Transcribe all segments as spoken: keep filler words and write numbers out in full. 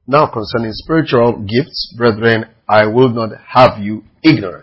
Now concerning spiritual gifts, brethren, I will not have you ignorant.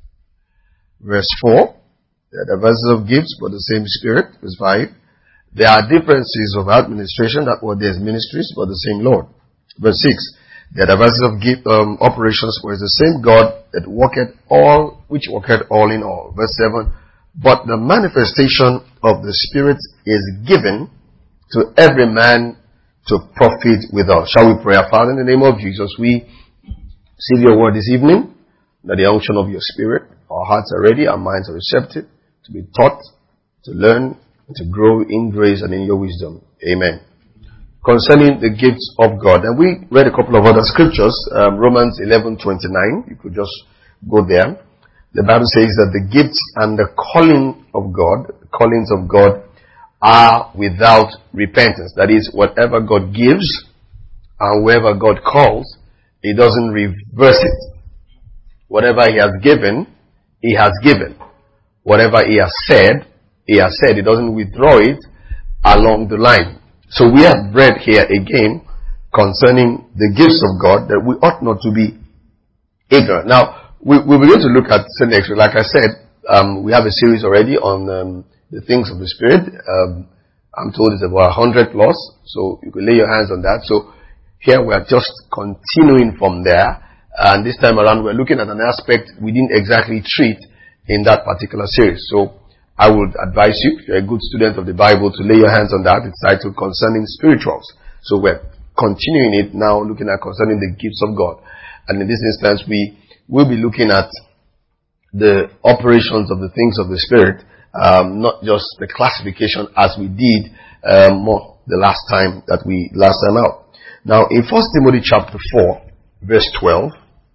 Verse four, there are diversities of gifts, but the same Spirit. Verse five, there are differences of administration, that what there's ministries, but the same Lord. Verse six, there are diversities of gift, um, operations, but it's the same God that worketh all, which worketh all in all. Verse seven, but the manifestation of the Spirit is given to every man to profit withal. Shall we pray? Our Father, in the name of Jesus, we receive your word this evening, that the unction of your Spirit, our hearts are ready, our minds are receptive, to be taught, to learn, and to grow in grace and in your wisdom. Amen. Concerning the gifts of God, and we read a couple of other scriptures, um, Romans eleven twenty-nine, you could just go there. The Bible says that the gifts and the calling of God, the callings of God, are without repentance. That is, whatever God gives and whoever God calls, He doesn't reverse it. Whatever He has given, He has given. Whatever He has said, He has said. He doesn't withdraw it along the line. So we have read here again concerning the gifts of God that we ought not to be ignorant. Now, we, we begin to look at Sunday next week. Like I said, um, we have a series already on um, the things of the Spirit. Um, I'm told it's about one hundred plus, so you can lay your hands on that. So here we are just continuing from there. And this time around, we're looking at an aspect we didn't exactly treat in that particular series. So I would advise you, if you're a good student of the Bible, to lay your hands on that. It's titled Concerning Spirituals. So we're continuing it now, looking at concerning the gifts of God. And in this instance, we will be looking at the operations of the things of the Spirit, um, not just the classification as we did um, more the last time that we last time out. Now, in First Timothy chapter four, verse twelve,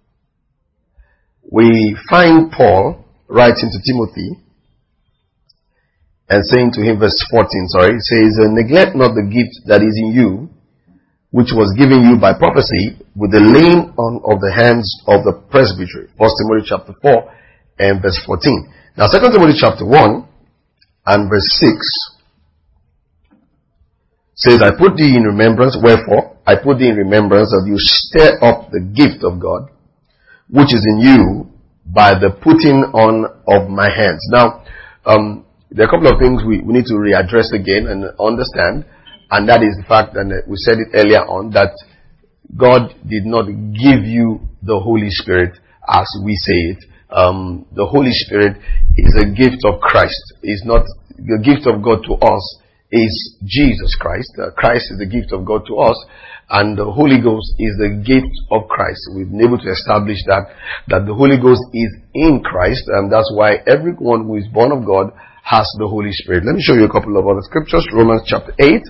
we find Paul writing to Timothy and saying to him, verse fourteen, sorry, it says, neglect not the gift that is in you, which was given you by prophecy, with the laying on of the hands of the presbytery. First Timothy chapter four and verse fourteen. Now, Second Timothy chapter one and verse six says, I put thee in remembrance, wherefore I put thee in remembrance that you stir up the gift of God, which is in you by the putting on of my hands. Now, um, there are a couple of things we, we need to readdress again and understand, and that is the fact that we said it earlier on, that God did not give you the Holy Spirit as we say it. Um, the Holy Spirit is a gift of Christ. It's not the gift of God to us. Is Jesus Christ. Uh, Christ is the gift of God to us, and the Holy Ghost is the gift of Christ. We've been able to establish that, that the Holy Ghost is in Christ, and that's why everyone who is born of God has the Holy Spirit. Let me show you a couple of other scriptures. Romans chapter eight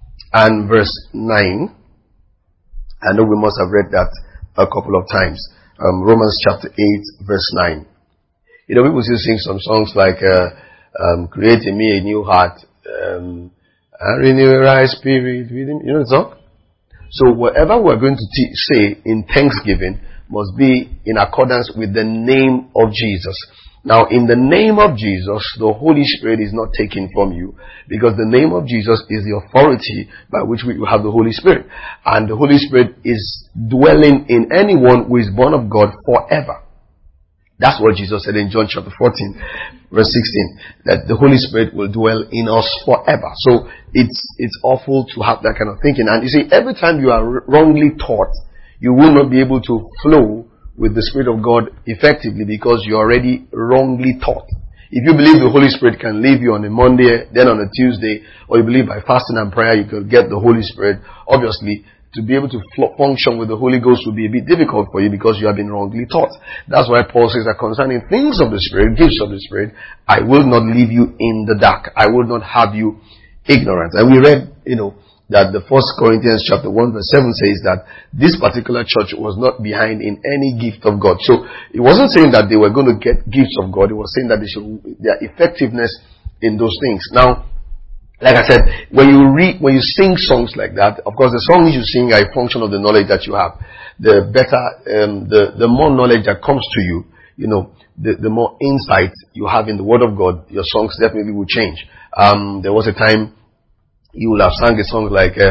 and verse nine. I know we must have read that a couple of times. Um, Romans chapter eight verse nine. You know, people still sing some songs like, uh, um, create in me a new heart, um, and renew a right spirit within. You know the song? So whatever we're going to te- say in thanksgiving must be in accordance with the name of Jesus. Now, in the name of Jesus, the Holy Spirit is not taken from you, because the name of Jesus is the authority by which we have the Holy Spirit. And the Holy Spirit is dwelling in anyone who is born of God forever. That's what Jesus said in John chapter fourteen, verse sixteen, that the Holy Spirit will dwell in us forever. So it's, it's awful to have that kind of thinking. And you see, every time you are wrongly taught, you will not be able to flow with the Spirit of God effectively, because you're already wrongly taught. If you believe the Holy Spirit can leave you on a Monday, then on a Tuesday, or you believe by fasting and prayer you can get the Holy Spirit, obviously, to be able to function with the Holy Ghost will be a bit difficult for you, because you have been wrongly taught. That's why Paul says that concerning things of the Spirit, gifts of the Spirit, I will not leave you in the dark. I will not have you ignorant. And we read, you know, that the First Corinthians chapter one verse seven says that this particular church was not behind in any gift of God. So it wasn't saying that they were going to get gifts of God. It was saying that they should, their effectiveness in those things. Now, like I said, when you read, when you sing songs like that, of course the songs you sing are a function of the knowledge that you have. The better, um, the, the more knowledge that comes to you, you know, the, the more insight you have in the Word of God, your songs definitely will change. Um, there was a time you will have sung a song like, um,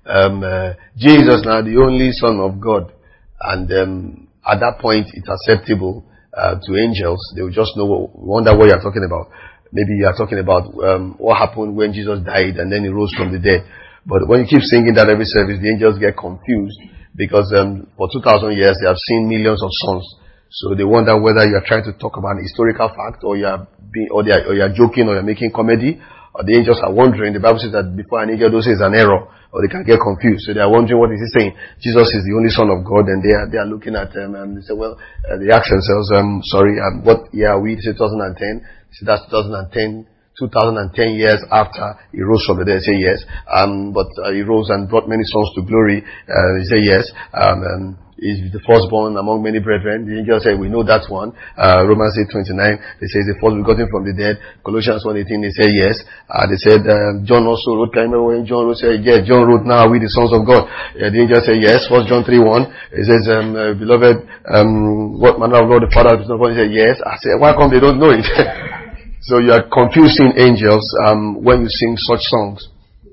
um, uh, Jesus now the only Son of God, and um, at that point it's acceptable uh, to angels. They will just know, what, wonder what you're talking about. Maybe you are talking about um, what happened when Jesus died and then he rose from the dead. But when you keep singing that every service, the angels get confused because um, for two thousand years they have seen millions of sons. So they wonder whether you are trying to talk about an historical fact, or you are being, or, are, or you are joking, or you are making comedy. Or the angels are wondering. The Bible says that before an angel does say it's an error, or they can get confused. So they are wondering, what is he saying? Jesus is the only Son of God, and they are they are looking at him, and they say, well, uh, they ask themselves, um, sorry, um, what year are we? They say two thousand ten. So that's two thousand ten. two thousand ten years after he rose from the dead. Say yes. Um, but uh, he rose and brought many sons to glory. Uh, he say yes. Um, um, he's the firstborn among many brethren. The angel said, we know that one. Uh, Romans eight twenty-nine. They say the first begotten from the dead. Colossians one eighteen. They say yes. Uh, they said um, John also wrote. Can you remember when John wrote? Said yes. John wrote, now are we the sons of God? Uh, the angel said yes. First John three one. It says, um, uh, beloved, um, what manner of Lord the Father is not born? He said yes. I said, why come they don't know it? So you are confusing angels um, when you sing such songs.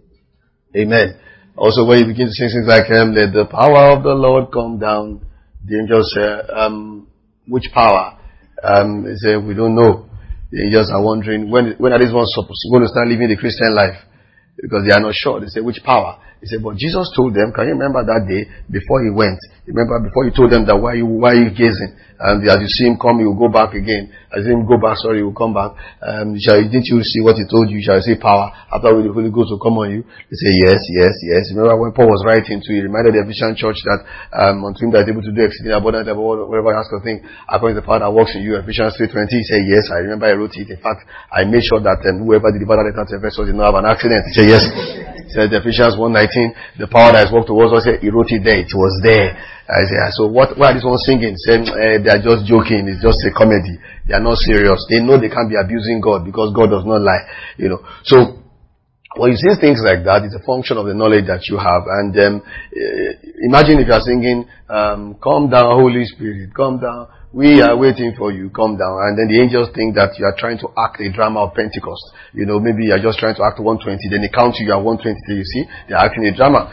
Amen. Also, when you begin to sing things like, um, let the power of the Lord come down, the angels say, um, which power? Um, they say, we don't know. The angels are wondering, when when are these ones supposed to, going to start living the Christian life? Because they are not sure. They say, which power? He said, but Jesus told them, can you remember that day before he went? Remember before he told them that why you, why are you gazing? And as you see him come, he will go back again. As you see him go back, sorry, he will come back. Um, shall, didn't you see what he told you? Shall I say power? After the Holy Ghost will come on you. They say, yes, yes, yes. Remember when Paul was writing to, he reminded the Ephesian church that, um, unto him that is able to do exceeding abundant above whatever you ask or think, according to the power that works in you. Ephesians three twenty, he said, yes, I remember I wrote it. In fact, I made sure that um, whoever delivered that letter to Ephesus did not have an accident. He said, yes. He said, Ephesians one nineteen, the power that has worked towards us, he wrote it there. It was there. I say, so what, why are these ones singing? Saying, eh, they are just joking. It's just a comedy. They are not serious. They know they can't be abusing God because God does not lie. You know. So, when you see things like that, it's a function of the knowledge that you have. And, um, imagine if you are singing, um, come down, Holy Spirit, come down. We are waiting for you, come down. And then the angels think that you are trying to act a drama of Pentecost. You know, maybe you are just trying to act one twenty, then they count you, you are one twenty, you see, they are acting a drama.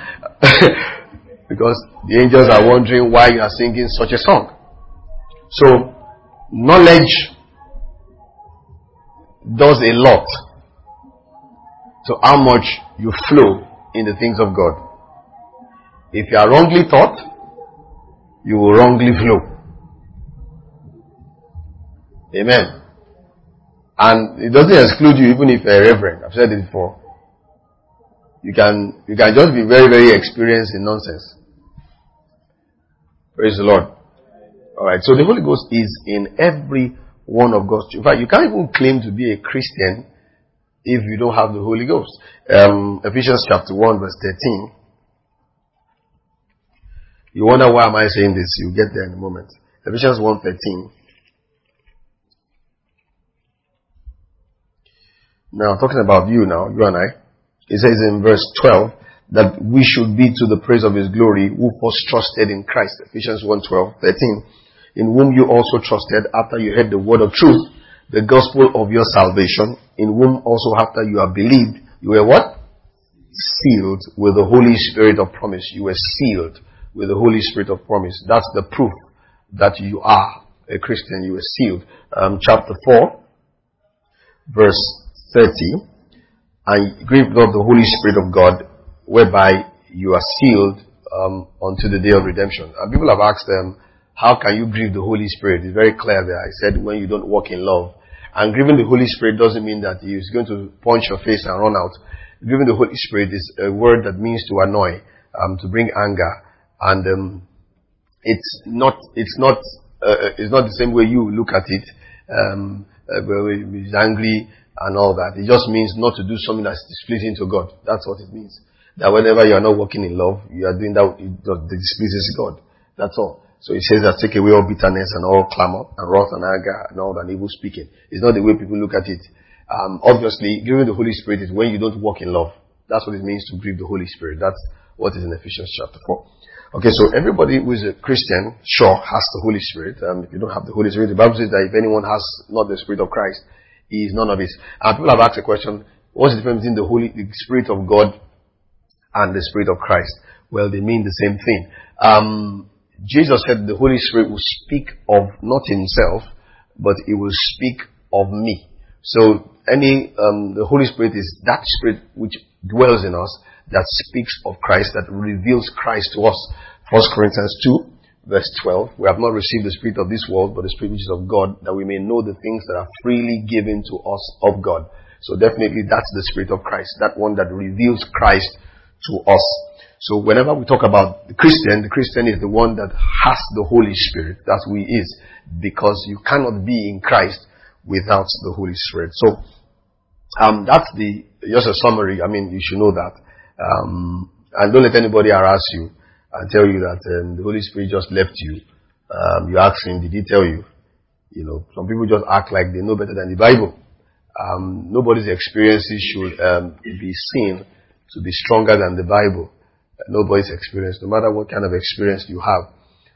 Because the angels are wondering why you are singing such a song. So, knowledge does a lot to how much you flow in the things of God. If you are wrongly taught, you will wrongly flow. Amen. And it doesn't exclude you even if you're a reverend. I've said it before. You can, you can just be very, very experienced in nonsense. Praise the Lord. Alright, so the Holy Ghost is in every one of God's children. In fact, you can't even claim to be a Christian if you don't have the Holy Ghost. Um, Ephesians chapter one verse thirteen. You wonder why am I saying this? You'll get there in a moment. Ephesians one thirteen. Now, talking about you now, you and I. It says in verse twelve that we should be to the praise of His glory who first trusted in Christ. Ephesians one twelve, thirteen. In whom you also trusted after you heard the word of truth, the gospel of your salvation, in whom also after you have believed, you were what? Sealed with the Holy Spirit of promise. You were sealed with the Holy Spirit of promise. That's the proof that you are a Christian. You were sealed. Um, chapter four, verse thirty. And grieve not the Holy Spirit of God, whereby you are sealed um, unto the day of redemption. And people have asked them, how can you grieve the Holy Spirit? It's very clear there. I said, when you don't walk in love. And grieving the Holy Spirit doesn't mean that He's going to punch your face and run out. Grieving the Holy Spirit is a word that means to annoy, um, to bring anger. And um, it's not, it's not, uh, it's not the same way you look at it. Um, uh, where he's angry and all that. It just means not to do something that's displeasing to God. That's what it means. That whenever you are not walking in love, you are doing that that displeases God. That's all. So it says that take away all bitterness and all clamor and wrath and anger and all that evil speaking. It's not the way people look at it. Um, obviously, grieving the Holy Spirit is when you don't walk in love. That's what it means to grieve the Holy Spirit. That's what is in Ephesians chapter four. Okay, so everybody who is a Christian, sure, has the Holy Spirit. Um, if you don't have the Holy Spirit, the Bible says that if anyone has not the Spirit of Christ, he is none of it. And people have asked the question, what's the difference between the Holy the Spirit of God and the Spirit of Christ. Well, they mean the same thing. Um, Jesus said the Holy Spirit will speak of not himself, but it will speak of me. So any um, the Holy Spirit is that Spirit which dwells in us, that speaks of Christ, that reveals Christ to us. First Corinthians two, verse twelve. We have not received the Spirit of this world, but the Spirit which is of God, that we may know the things that are freely given to us of God. So definitely that's the Spirit of Christ, that one that reveals Christ to us. So whenever we talk about the Christian, the Christian is the one that has the Holy Spirit. That's who he is. Because you cannot be in Christ without the Holy Spirit. So um, that's the just a summary. I mean, you should know that. Um, and don't let anybody harass you and tell you that um, the Holy Spirit just left you. Um, you ask him, did he tell you? You know, some people just act like they know better than the Bible. Um, nobody's experiences should um, be seen to be stronger than the Bible. Nobody's experience, no matter what kind of experience you have.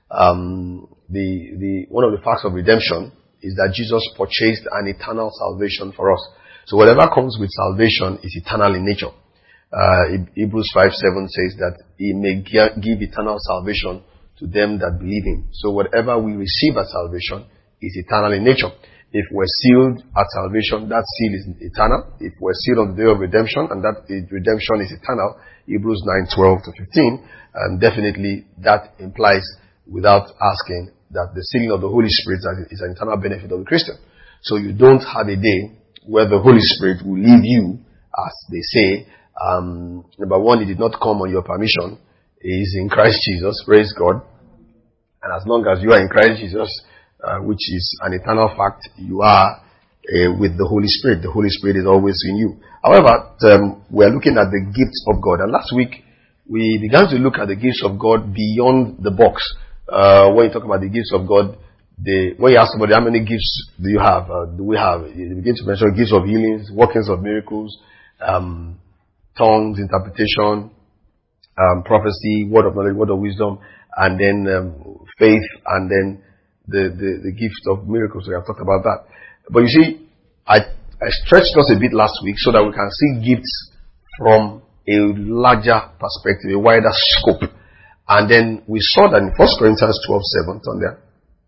Um, the the one of the facts of redemption is that Jesus purchased an eternal salvation for us. So whatever comes with salvation is eternal in nature. Uh, Hebrews five seven says that he may give eternal salvation to them that believe him. So whatever we receive as salvation is eternal in nature. If we're sealed at salvation, that seal is eternal. If we're sealed on the day of redemption, and that redemption is eternal, Hebrews nine twelve to fifteen, and definitely that implies, without asking, that the sealing of the Holy Spirit is an eternal benefit of the Christian. So you don't have a day where the Holy Spirit will leave you, as they say. Um, number one, he did not come on your permission. He is in Christ Jesus. Praise God. And as long as you are in Christ Jesus, uh, which is an eternal fact, you are uh, with the Holy Spirit. The Holy Spirit is always in you. However, um, we are looking at the gifts of God. And last week, we began to look at the gifts of God beyond the box. Uh, when you talk about the gifts of God, the, when you ask somebody, how many gifts do you have? Uh, do we have? You begin to mention gifts of healings, workings of miracles, um, tongues, interpretation, um, prophecy, word of knowledge, word of wisdom, and then um, faith, and then the, the, the gift of miracles. We have talked about that. But you see, I, I stretched us a bit last week so that we can see gifts from a larger perspective, a wider scope. And then we saw that in First Corinthians twelve seven, on there.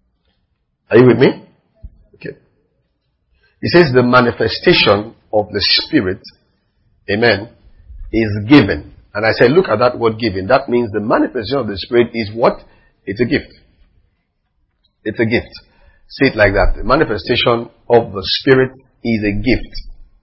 Are you with me? Okay. It says the manifestation of the Spirit, amen, is given. And I said, look at that word given. That means the manifestation of the Spirit is what? It's a gift. It's a gift. Say it like that. The manifestation of the Spirit is a gift.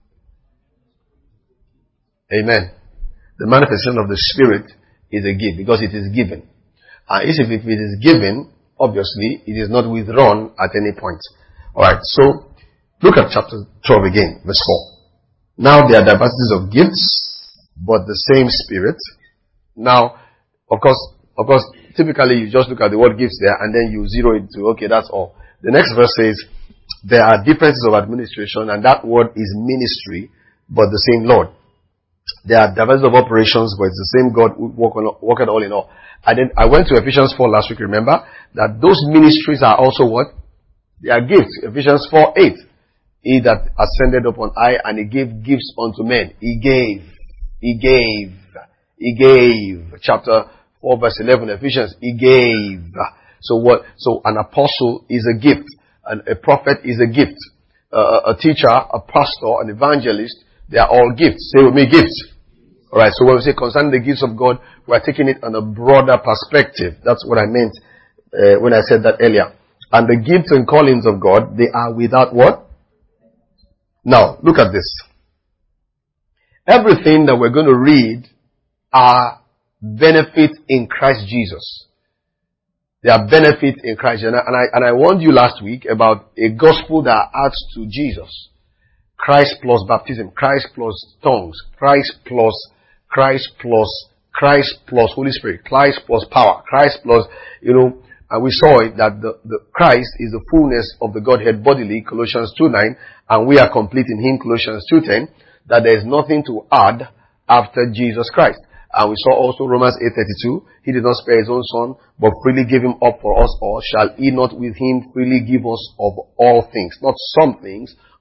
Amen. The manifestation of the Spirit is a gift because it is given. And if it is given, obviously, it is not withdrawn at any point. Alright, so look at chapter twelve again, verse four. Now there are diversities of gifts, but the same Spirit. Now, of course, of course, typically you just look at the word gifts there and then you zero it to, okay, that's all. The next verse says, there are differences of administration, and that word is ministry, but the same Lord. There are diversities of operations, but it's the same God who work on, work it all in all. And then I went to Ephesians four last week, remember, that those ministries are also what? They are gifts. Ephesians four eight. He that ascended up on high, and he gave gifts unto men. He gave. He gave. He gave. Chapter four verse eleven, Ephesians. He gave. So what? So an apostle is a gift. And a prophet is a gift. Uh, a teacher, a pastor, an evangelist, they are all gifts. Say with me, gifts. Alright, so when we say concerning the gifts of God, we are taking it on a broader perspective. That's what I meant uh, when I said that earlier. And the gifts and callings of God, they are without what? Now, look at this. Everything that we're going to read are benefits in Christ Jesus. They are benefits in Christ. And I, and I, and I warned you last week about a gospel that adds to Jesus. Christ plus baptism, Christ plus tongues, Christ plus, Christ plus, Christ plus Holy Spirit, Christ plus power, Christ plus, you know, and we saw it that the, the Christ is the fullness of the Godhead bodily, Colossians two nine, and we are complete in Him, Colossians two ten, that there is nothing to add after Jesus Christ. And we saw also Romans eight thirty-two, He did not spare His own Son, but freely gave Him up for us all. Shall He not with Him freely give us of all things? Not some things,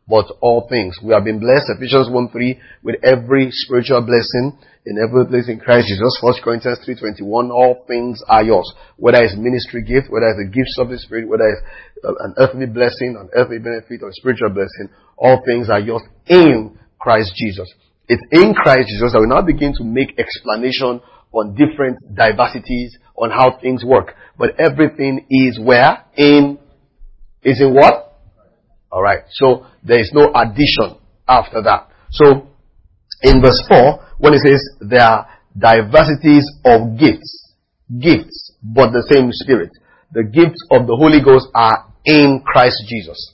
but all things. We have been blessed, Ephesians one three, with every spiritual blessing in every place in Christ Jesus. First Corinthians three twenty-one, all things are yours. Whether it's ministry gift, whether it's a gift of the Spirit, whether it's an earthly blessing, an earthly benefit, or a spiritual blessing, all things are yours in Christ Jesus. It's in Christ Jesus that we now begin to make explanation on different diversities, on how things work. But everything is where? In, is in what? Alright, so there is no addition after that. So, in verse four, when it says there are diversities of gifts, gifts, but the same Spirit. The gifts of the Holy Ghost are in Christ Jesus.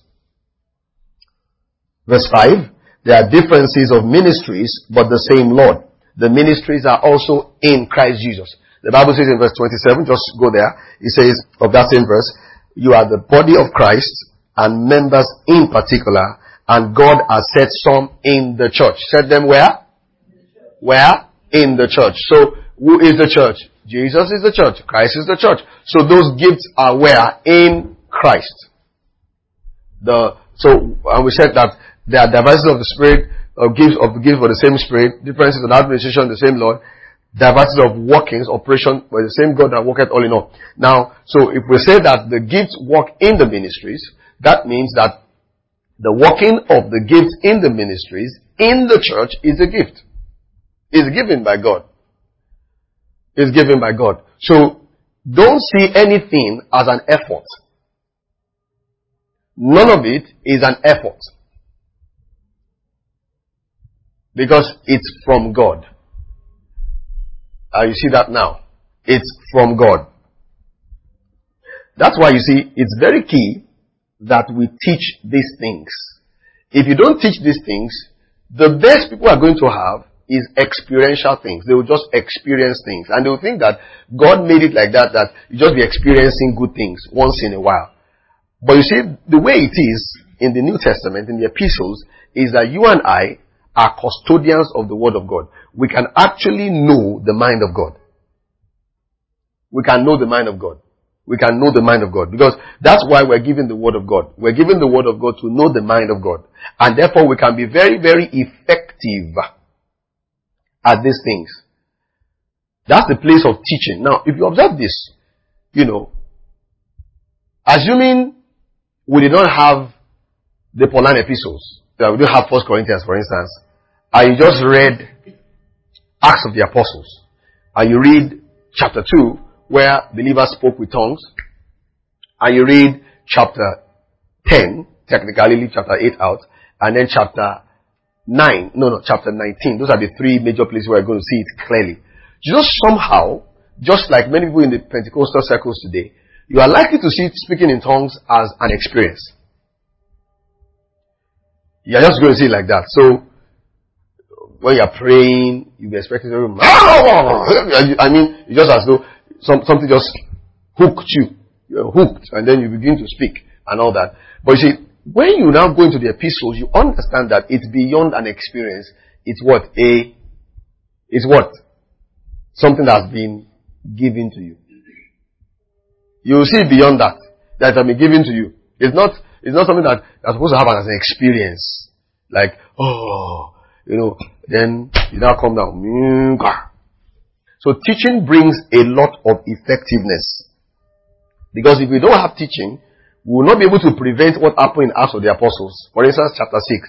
Verse five, there are differences of ministries, but the same Lord. The ministries are also in Christ Jesus. The Bible says in verse twenty-seven, just go there, it says, of that same verse, you are the body of Christ, and members in particular, and God has set some in the church. Set them where? Where? In the church. So, who is the church? Jesus is the church. Christ is the church. So those gifts are where? In Christ. The, so, and we said that there are diversities of the Spirit, of gifts of the gift of the same Spirit, differences of administration, the same Lord, diversities of workings, operation, but the same God that worketh all in all. Now, so if we say that the gifts work in the ministries, that means that the working of the gifts in the ministries, in the church, is a gift. Is given by God. Is given by God. So, don't see anything as an effort. None of it is an effort. Because it's from God. Uh, you see that now. It's from God. That's why you see, it's very key that we teach these things. If you don't teach these things, the best people are going to have is experiential things. They will just experience things. And they will think that God made it like that, that you just be experiencing good things once in a while. But you see, the way it is in the New Testament, in the epistles, is that you and I are custodians of the Word of God. We can actually know the mind of God. We can know the mind of God. We can know the mind of God. Because that's why we're given the Word of God. We're given the Word of God to know the mind of God. And therefore we can be very, very effective at these things. That's the place of teaching. Now, if you observe this, you know, assuming we did not have the Pauline epistles, that we don't have First Corinthians, for instance, and you just read Acts of the Apostles, and you read chapter two, where believers spoke with tongues, and you read chapter ten, technically leave chapter eight out, and then chapter nine, no, no, chapter nineteen. Those are the three major places where you're going to see it clearly. You know, somehow, just like many people in the Pentecostal circles today, you are likely to see speaking in tongues as an experience. You're just going to see it like that. So, when you're praying, you'll be expecting to, I mean, it's just as though some, something just hooked you. You're hooked, and then you begin to speak and all that. But you see, when you now go into the epistles, you understand that it's beyond an experience. It's what? A, it's what? Something that's been given to you. You will see beyond that. That has been given to you. It's not, it's not something that you're supposed to have as an experience. Like, oh, you know, then you now come down. So teaching brings a lot of effectiveness. Because if we don't have teaching, we will not be able to prevent what happened in Acts of the Apostles. For instance, chapter six,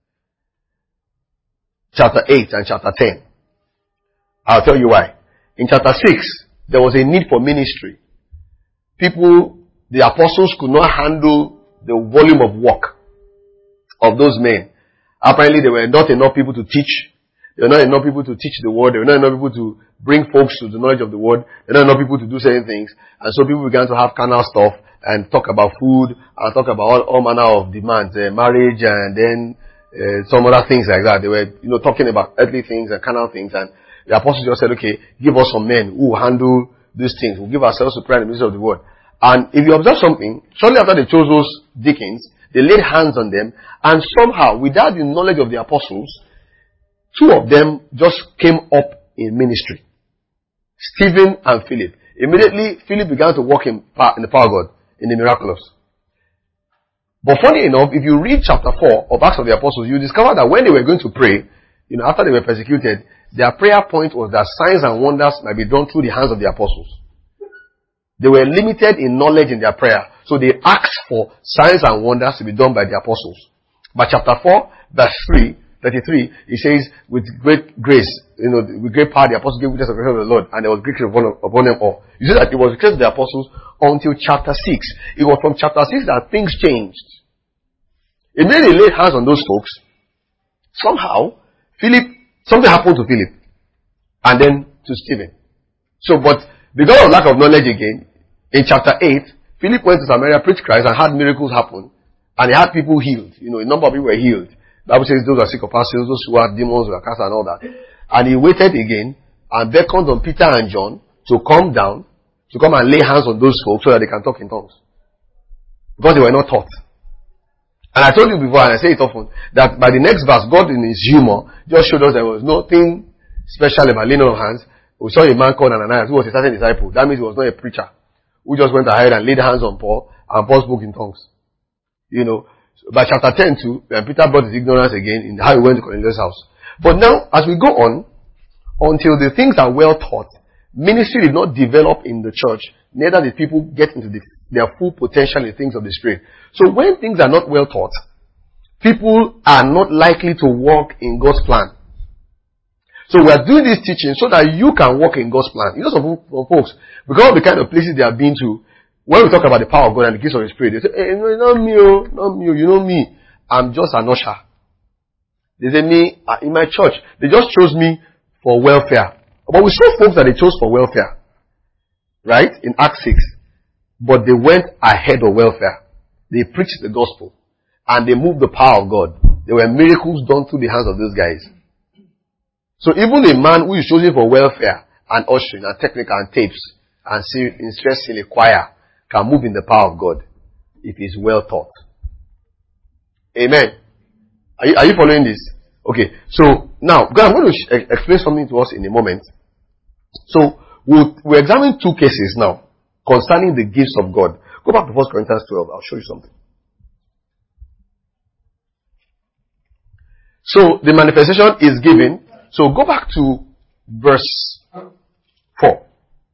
chapter eight, and chapter ten. I'll tell you why. In chapter six, there was a need for ministry. People, the apostles could not handle the volume of work of those men. Apparently, there were not enough people to teach. There were not enough people to teach the word. There were not enough people to bring folks to the knowledge of the word. There were not enough people to do certain things. And so people began to have carnal stuff and talk about food and talk about all, all manner of demands, uh, marriage and then uh, some other things like that. They were, you know, talking about earthly things and carnal things. And the apostles just said, okay, give us some men who will handle these things. We'll give ourselves to prayer in the midst of the word. And if you observe something, shortly after they chose those deacons, they laid hands on them, and somehow, without the knowledge of the apostles, two of them just came up in ministry. Stephen and Philip. Immediately, Philip began to walk in, in the power of God, in the miraculous. But funny enough, if you read chapter four of Acts of the Apostles, you discover that when they were going to pray, you know, after they were persecuted, their prayer point was that signs and wonders might be done through the hands of the apostles. They were limited in knowledge in their prayer. So they asked for signs and wonders to be done by the apostles. But chapter four, verse three, thirty-three, it says, with great grace, you know, with great power, the apostles gave witness of the of the Lord, and there was great grace upon, upon them all. You see that it was the case of the apostles until chapter six. It was from chapter six that things changed. Immediately laid hands on those folks. Somehow, Philip, something happened to Philip. And then to Stephen. So, but because of lack of knowledge again, in chapter eight, Philip went to Samaria, preached Christ, and had miracles happen. And he had people healed. You know, a number of people were healed. The Bible says those who are sick of parasites, those who had demons, who were cast and all that. And he waited again and beckoned on Peter and John to come down, to come and lay hands on those folks so that they can talk in tongues. Because they were not taught. And I told you before, and I say it often, that by the next verse, God in his humor just showed us there was nothing special about laying on hands. We saw a man called Ananias who was a certain disciple. That means he was not a preacher. Who just went ahead and laid hands on Paul, and Paul spoke in tongues. You know, by chapter ten too, and Peter brought his ignorance again in how he went to Cornelius' house. But now, as we go on, until the things are well taught, ministry did not develop in the church, neither did people get into the, their full potential in things of the Spirit. So when things are not well taught, people are not likely to walk in God's plan. So we are doing this teaching so that you can walk in God's plan. You know, some folks, because of the kind of places they have been to, when we talk about the power of God and the gifts of the Spirit, they say, hey, no, not me, oh, not me, oh, you know me. I'm just an usher. They say me, uh, in my church, they just chose me for welfare. But we saw folks that they chose for welfare. Right? In Acts six. But they went ahead of welfare. They preached the gospel. And they moved the power of God. There were miracles done through the hands of those guys. So even a man who is chosen for welfare and ushering and technical and tapes and interest in a choir can move in the power of God if he's well taught. Amen. Are you, are you following this? Okay. So now, God, I'm going to sh- explain something to us in a moment. So we'll, we'll examine two cases now concerning the gifts of God. Go back to First Corinthians twelve. I'll show you something. So the manifestation is given. So go back to verse four.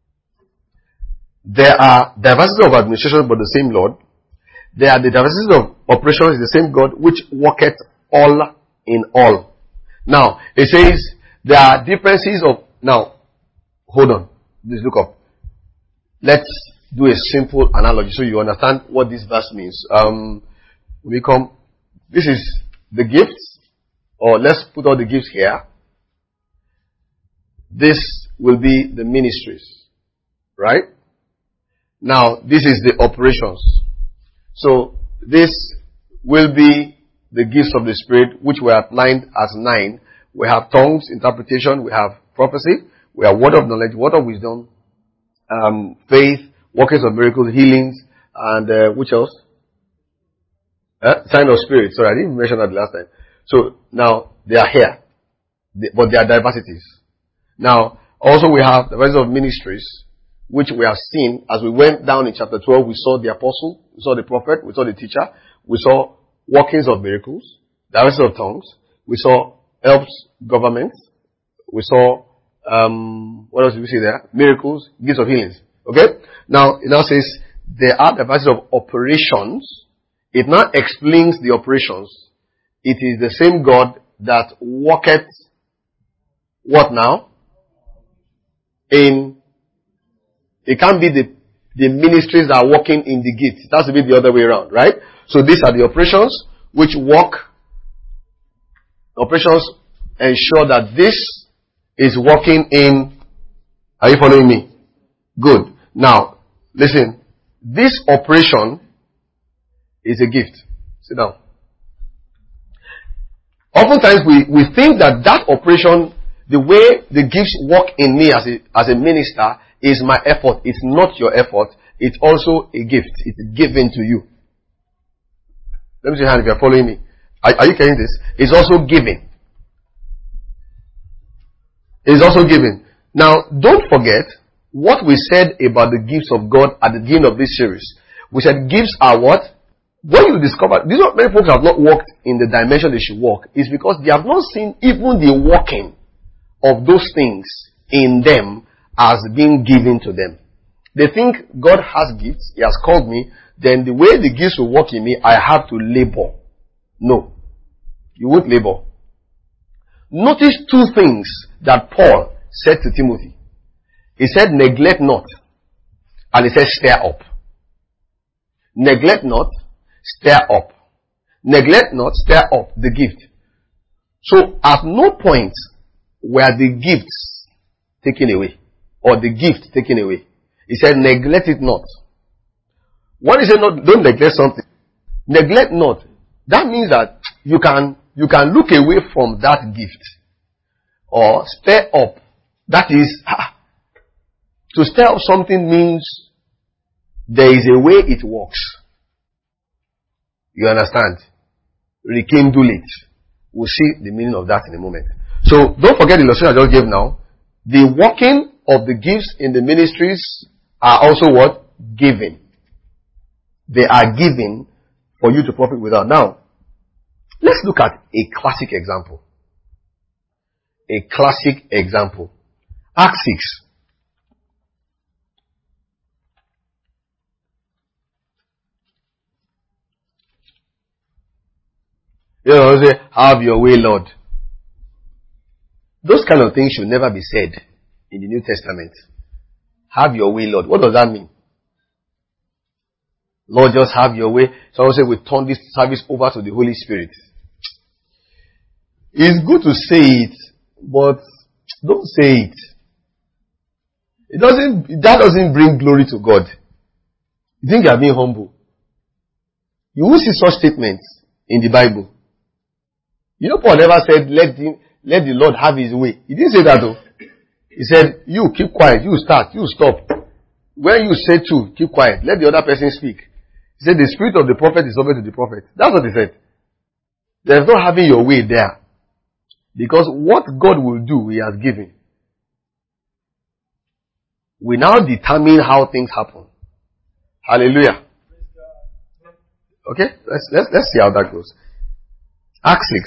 There are diversities of administration but the same Lord. There are the diversities of operations, the same God, which worketh all in all. Now, it says there are differences of, now, hold on. Please look up. Let's do a simple analogy so you understand what this verse means. Um, we come, this is the gifts, or let's put all the gifts here. This will be the ministries, right? Now, this is the operations. So, this will be the gifts of the Spirit, which were outlined as nine. We have tongues, interpretation, we have prophecy, we have word of knowledge, word of wisdom, um, faith, workings of miracles, healings, and uh, which else? Uh, sign of spirit. Sorry, I didn't mention that last time. So, now, they are here. They, but they are diversities. Now, also we have the diversity of ministries, which we have seen as we went down in chapter twelve. We saw the apostle, we saw the prophet, we saw the teacher, we saw workings of miracles, diversity of tongues, we saw helps government, we saw, um, what else did we see there? Miracles, gifts of healings. Okay? Now, it now says, there are diversity of operations. It now explains the operations. It is the same God that worketh, what now? In, it can't be the, the ministries that are working in the gift. It has to be the other way around, right? So these are the operations which work. Operations ensure that this is working in, are you following me? Good. Now, listen, this operation is a gift. Sit down. Oftentimes we, we think that that operation, the way the gifts work in me as a, as a minister is my effort. It's not your effort. It's also a gift. It's given to you. Let me see your hand if you're following me. Are, are you getting this? It's also given. It's also given. Now, don't forget what we said about the gifts of God at the beginning of this series. We said gifts are what? when you discover, these are many folks have not walked in the dimension they should walk, is because they have not seen even the working of those things in them as being given to them. They think God has gifts, He has called me, then the way the gifts will work in me, I have to labor. No. You won't labor. Notice two things that Paul said to Timothy. He said, neglect not. And he said, stir up. Neglect not, stir up. Neglect not, stir up the gift. So at no point were the gifts taken away, or the gift taken away. He said, neglect it not. When he said, not, don't neglect something, neglect not. That means that you can, you can look away from that gift. Or stir up. That is, ah, to stir up something means there is a way it works. You understand? Rekindle it. We'll see the meaning of that in a moment. So, don't forget the illustration I just gave now. The working of the gifts in the ministries are also what? Given. They are given for you to profit without. Now, let's look at a classic example. A classic example. Acts six. You know, say, have your way, Lord. Those kind of things should never be said in the New Testament. Have your way, Lord. What does that mean? Lord, just have your way. Someone say, we turn this service over to the Holy Spirit. It's good to say it, but don't say it. It doesn't, that doesn't bring glory to God. You think you are being humble. You will see such statements in the Bible. You know, Paul never said, let him, let the Lord have his way. He didn't say that though. He said, you keep quiet, you start, you stop. When you say two, keep quiet, let the other person speak. He said, the spirit of the prophet is open to the prophet. That's what he said. There's no having your way there. Because what God will do, He has given. We now determine how things happen. Hallelujah. Okay? Let's, let's, let's see how that goes. Acts six.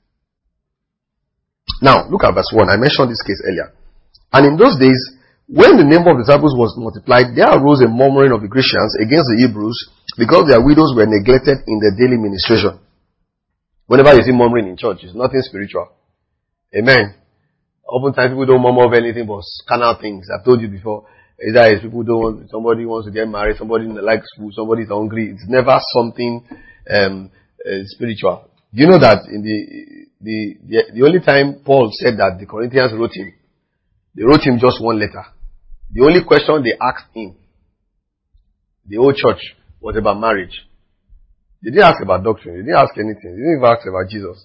Now, look at verse one. I mentioned this case earlier. And in those days, when the number of disciples was multiplied, there arose a murmuring of the Grecians against the Hebrews because their widows were neglected in their daily ministration. Whenever you see murmuring in church, it's nothing spiritual. Amen. Oftentimes people don't murmur of anything but carnal things. I've told you before. Either is people don't want, somebody wants to get married, somebody likes food, somebody is hungry. It's never something um, uh, spiritual. Do you know that in the, the the the only time Paul said that the Corinthians wrote him, they wrote him just one letter. The only question they asked him, the whole church, was about marriage. They didn't ask about doctrine. They didn't ask anything. They didn't even ask about Jesus.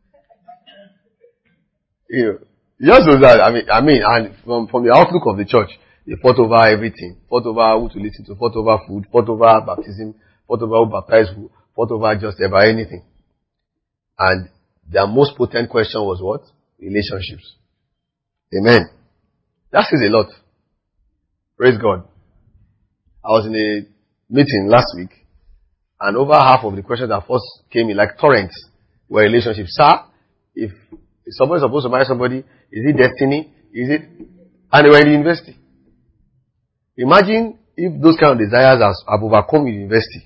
You know, just so that, I mean, I mean, and from, from the outlook of the church, they fought over everything. Fought over who to listen to, fought over food, fought over baptism, fought over who baptized who, fought over just about anything. And their most potent question was what? Relationships. Amen. That says a lot. Praise God. I was in a meeting last week, and over half of the questions that first came in, like torrents, were relationships. Sir, if Is somebody supposed to marry somebody? Is it destiny? Is it? And they were in the university. Imagine if those kind of desires have overcome in university.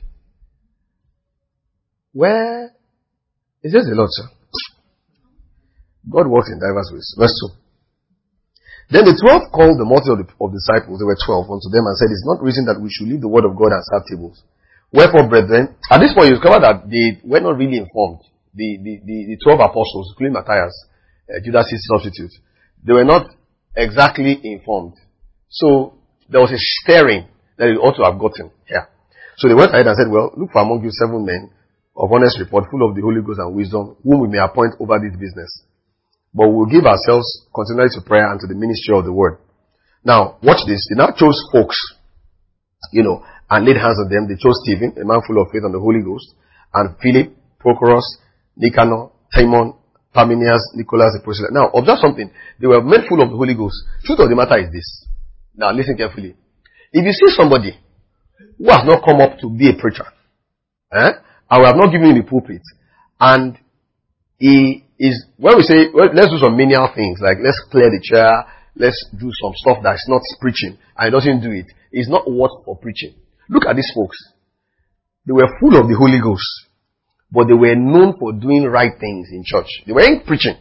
Where? It's just a lot, sir. God works in diverse ways. Verse two. Then the twelve called the multitude of the of disciples, there were twelve, unto them and said, it's not reason that we should leave the word of God and serve tables. Wherefore, brethren, at this point you discover that they were not really informed. The, the, the, the twelve apostles, including Matthias, uh, Judas' substitute, they were not exactly informed. So, there was a stirring that they ought to have gotten here. So they went ahead and said, well, look for among you seven men of honest report, full of the Holy Ghost and wisdom, whom we may appoint over this business. But we'll give ourselves continually to prayer and to the ministry of the word. Now, watch this. They now chose folks, you know, and laid hands on them. They chose Stephen, a man full of faith and the Holy Ghost, and Philip, Prochorus, Nicanor, Timon, Parmenias, Nicholas, the Proselyte. Now, observe something. They were made full of the Holy Ghost. Truth of the matter is this. Now, listen carefully. If you see somebody who has not come up to be a preacher, eh, and we have not given him the pulpit, and he is, when we say, well, let's do some menial things, like let's clear the chair, let's do some stuff that's not preaching, and he doesn't do it, it's not worth for preaching. Look at these folks. They were full of the Holy Ghost, but they were known for doing right things in church. They weren't preaching.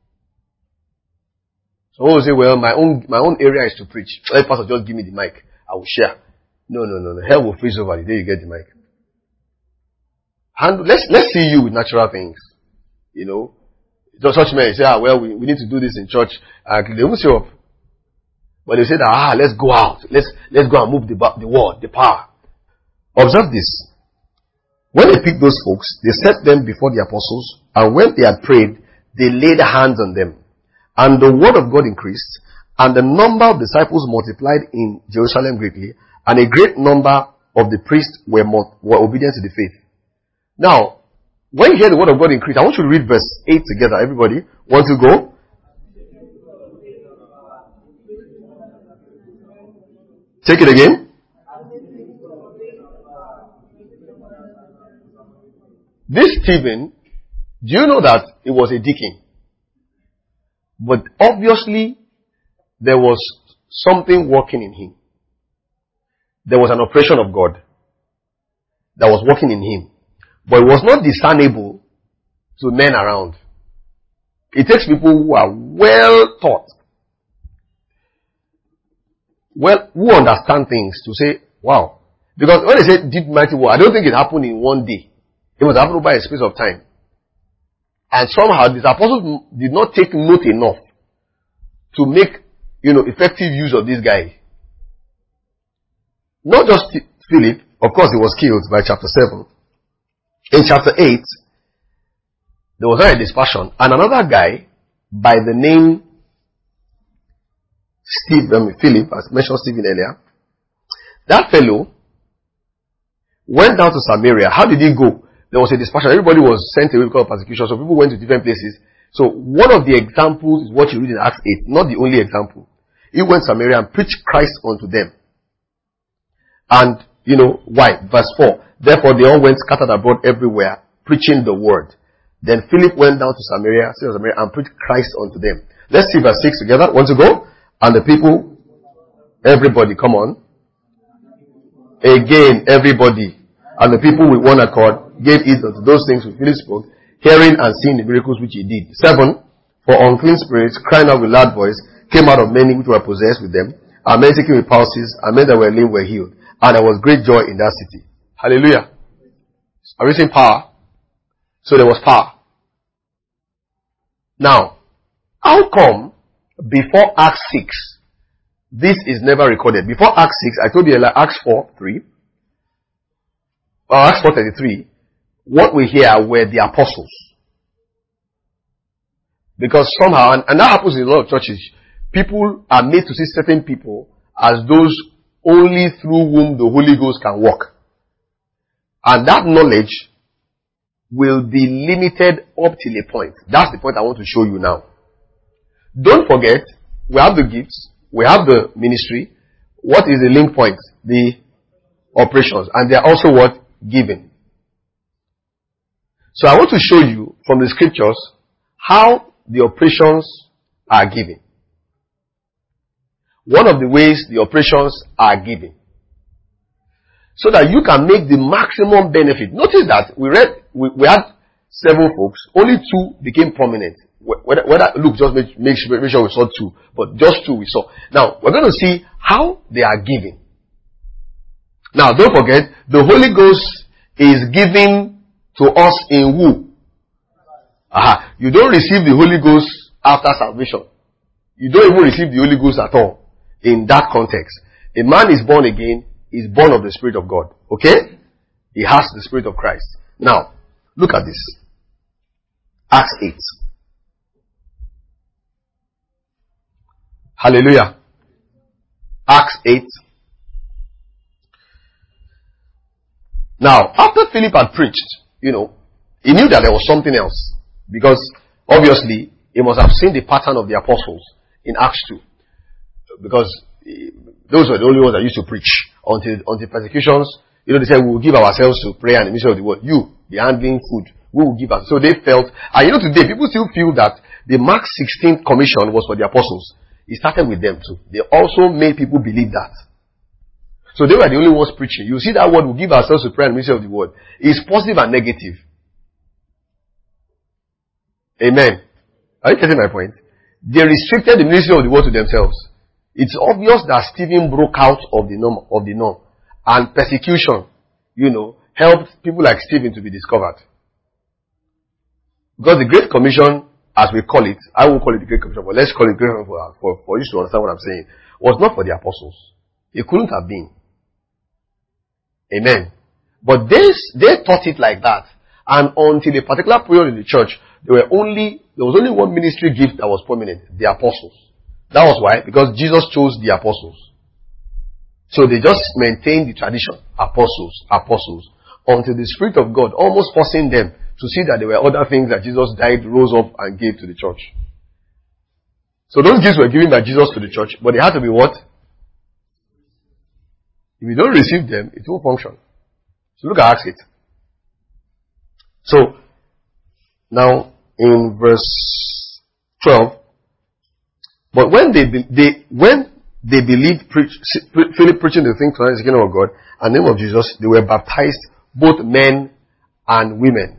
So I will say, well, my own, my own area is to preach. Let pastor just give me the mic. I will share. No, no, no, no. Hell will freeze over the day you get the mic. And let's, let's see you with natural things. You know, just such men say, ah, well, we, we need to do this in church. Uh, they won't show up. But they say that, ah, let's go out. Let's, let's go and move the, the word, the power. Observe this. When they picked those folks, they set them before the apostles, and when they had prayed, they laid hands on them. And the word of God increased, and the number of disciples multiplied in Jerusalem greatly, and a great number of the priests were, were obedient to the faith. Now, when you hear the word of God increase, I want you to read verse eight together. Everybody, want to go? Take it again. This Stephen, do you know that it was a deacon? But obviously, there was something working in him. There was an operation of God that was working in him. But it was not discernible to men around. It takes people who are well taught, well, who understand things to say, wow. Because when they say deep mighty war, I don't think it happened in one day. It was happened by a space of time. And somehow these apostles did not take note enough to make, you know, effective use of this guy. Not just Philip, of course he was killed by chapter seven. In chapter eight, there was a dispersion, and another guy by the name Steve, I mean Philip, as mentioned Stephen earlier, that fellow went down to Samaria. How did he go? There was a dispersion. Everybody was sent away because of persecution, so people went to different places. So one of the examples is what you read in Acts eight, not the only example. He went to Samaria and preached Christ unto them. And, you know, why? Verse four. Therefore they all went scattered abroad everywhere, preaching the word. Then Philip went down to Samaria, Samaria and preached Christ unto them. Let's see verse six together. Want to go? And the people, everybody, come on. Again, everybody. And the people with one accord gave heed unto those things which Philip spoke, hearing and seeing the miracles which he did. Seven, for unclean spirits, crying out with loud voice, came out of many which were possessed with them, and men taken with palsies, and men that were lame were healed. And there was great joy in that city. Hallelujah. Are we saying power? So there was power. Now, how come before Acts six, this is never recorded? Before Acts six, I told you like Acts four, three, or Acts four thirty-three, what we hear were the apostles. Because somehow, and, and that happens in a lot of churches, people are made to see certain people as those only through whom the Holy Ghost can work. And that knowledge will be limited up till a point. That's the point I want to show you now. Don't forget, we have the gifts, we have the ministry. What is the link point? The operations. And they are also what? Given. So I want to show you from the scriptures how the operations are given. One of the ways the operations are given. So that you can make the maximum benefit. Notice that we read, we, we had seven folks, only two became prominent. Whether, whether look, just make, make, sure, make sure we saw two, but just two we saw. Now, we're going to see how they are given. Now, don't forget, the Holy Ghost is given to us in who? Aha. You don't receive the Holy Ghost after salvation. You don't even receive the Holy Ghost at all in that context. A man is born again, is born of the Spirit of God. Okay? He has the Spirit of Christ. Now, look at this. Acts eight. Hallelujah. Acts eight. Now, after Philip had preached, you know, he knew that there was something else. Because, obviously, he must have seen the pattern of the apostles in Acts two. Because those were the only ones that used to preach until, until persecutions. You know, they said, we will give ourselves to prayer and the ministry of the word. You, be handling food. We will give us. So they felt, and you know today, people still feel that the Mark sixteenth commission was for the apostles. It started with them too. They also made people believe that. So they were the only ones preaching. You see that word, we give ourselves to prayer and ministry of the word. It's positive and negative. Amen. Are you getting my point? They restricted the ministry of the word to themselves. It's obvious that Stephen broke out of the norm, of the norm. And persecution, you know, helped people like Stephen to be discovered. Because the Great Commission, as we call it, I won't call it the Great Commission, but let's call it the Great Commission for, for, for you to understand what I'm saying, was not for the apostles. It couldn't have been. Amen. But they, they taught it like that. And until a particular period in the church, there were only, there was only one ministry gift that was prominent, the apostles. That was why, because Jesus chose the apostles. So they just maintained the tradition, apostles, apostles, until the Spirit of God almost forcing them to see that there were other things that Jesus died, rose up, and gave to the church. So those gifts were given by Jesus to the church, but they had to be what? If you don't receive them, it won't function. So look at Acts eight. So, now, in verse twelve, but when they, they, when they believed preach, Philip preaching the thing to the kingdom of God and the name of Jesus, they were baptized, both men and women.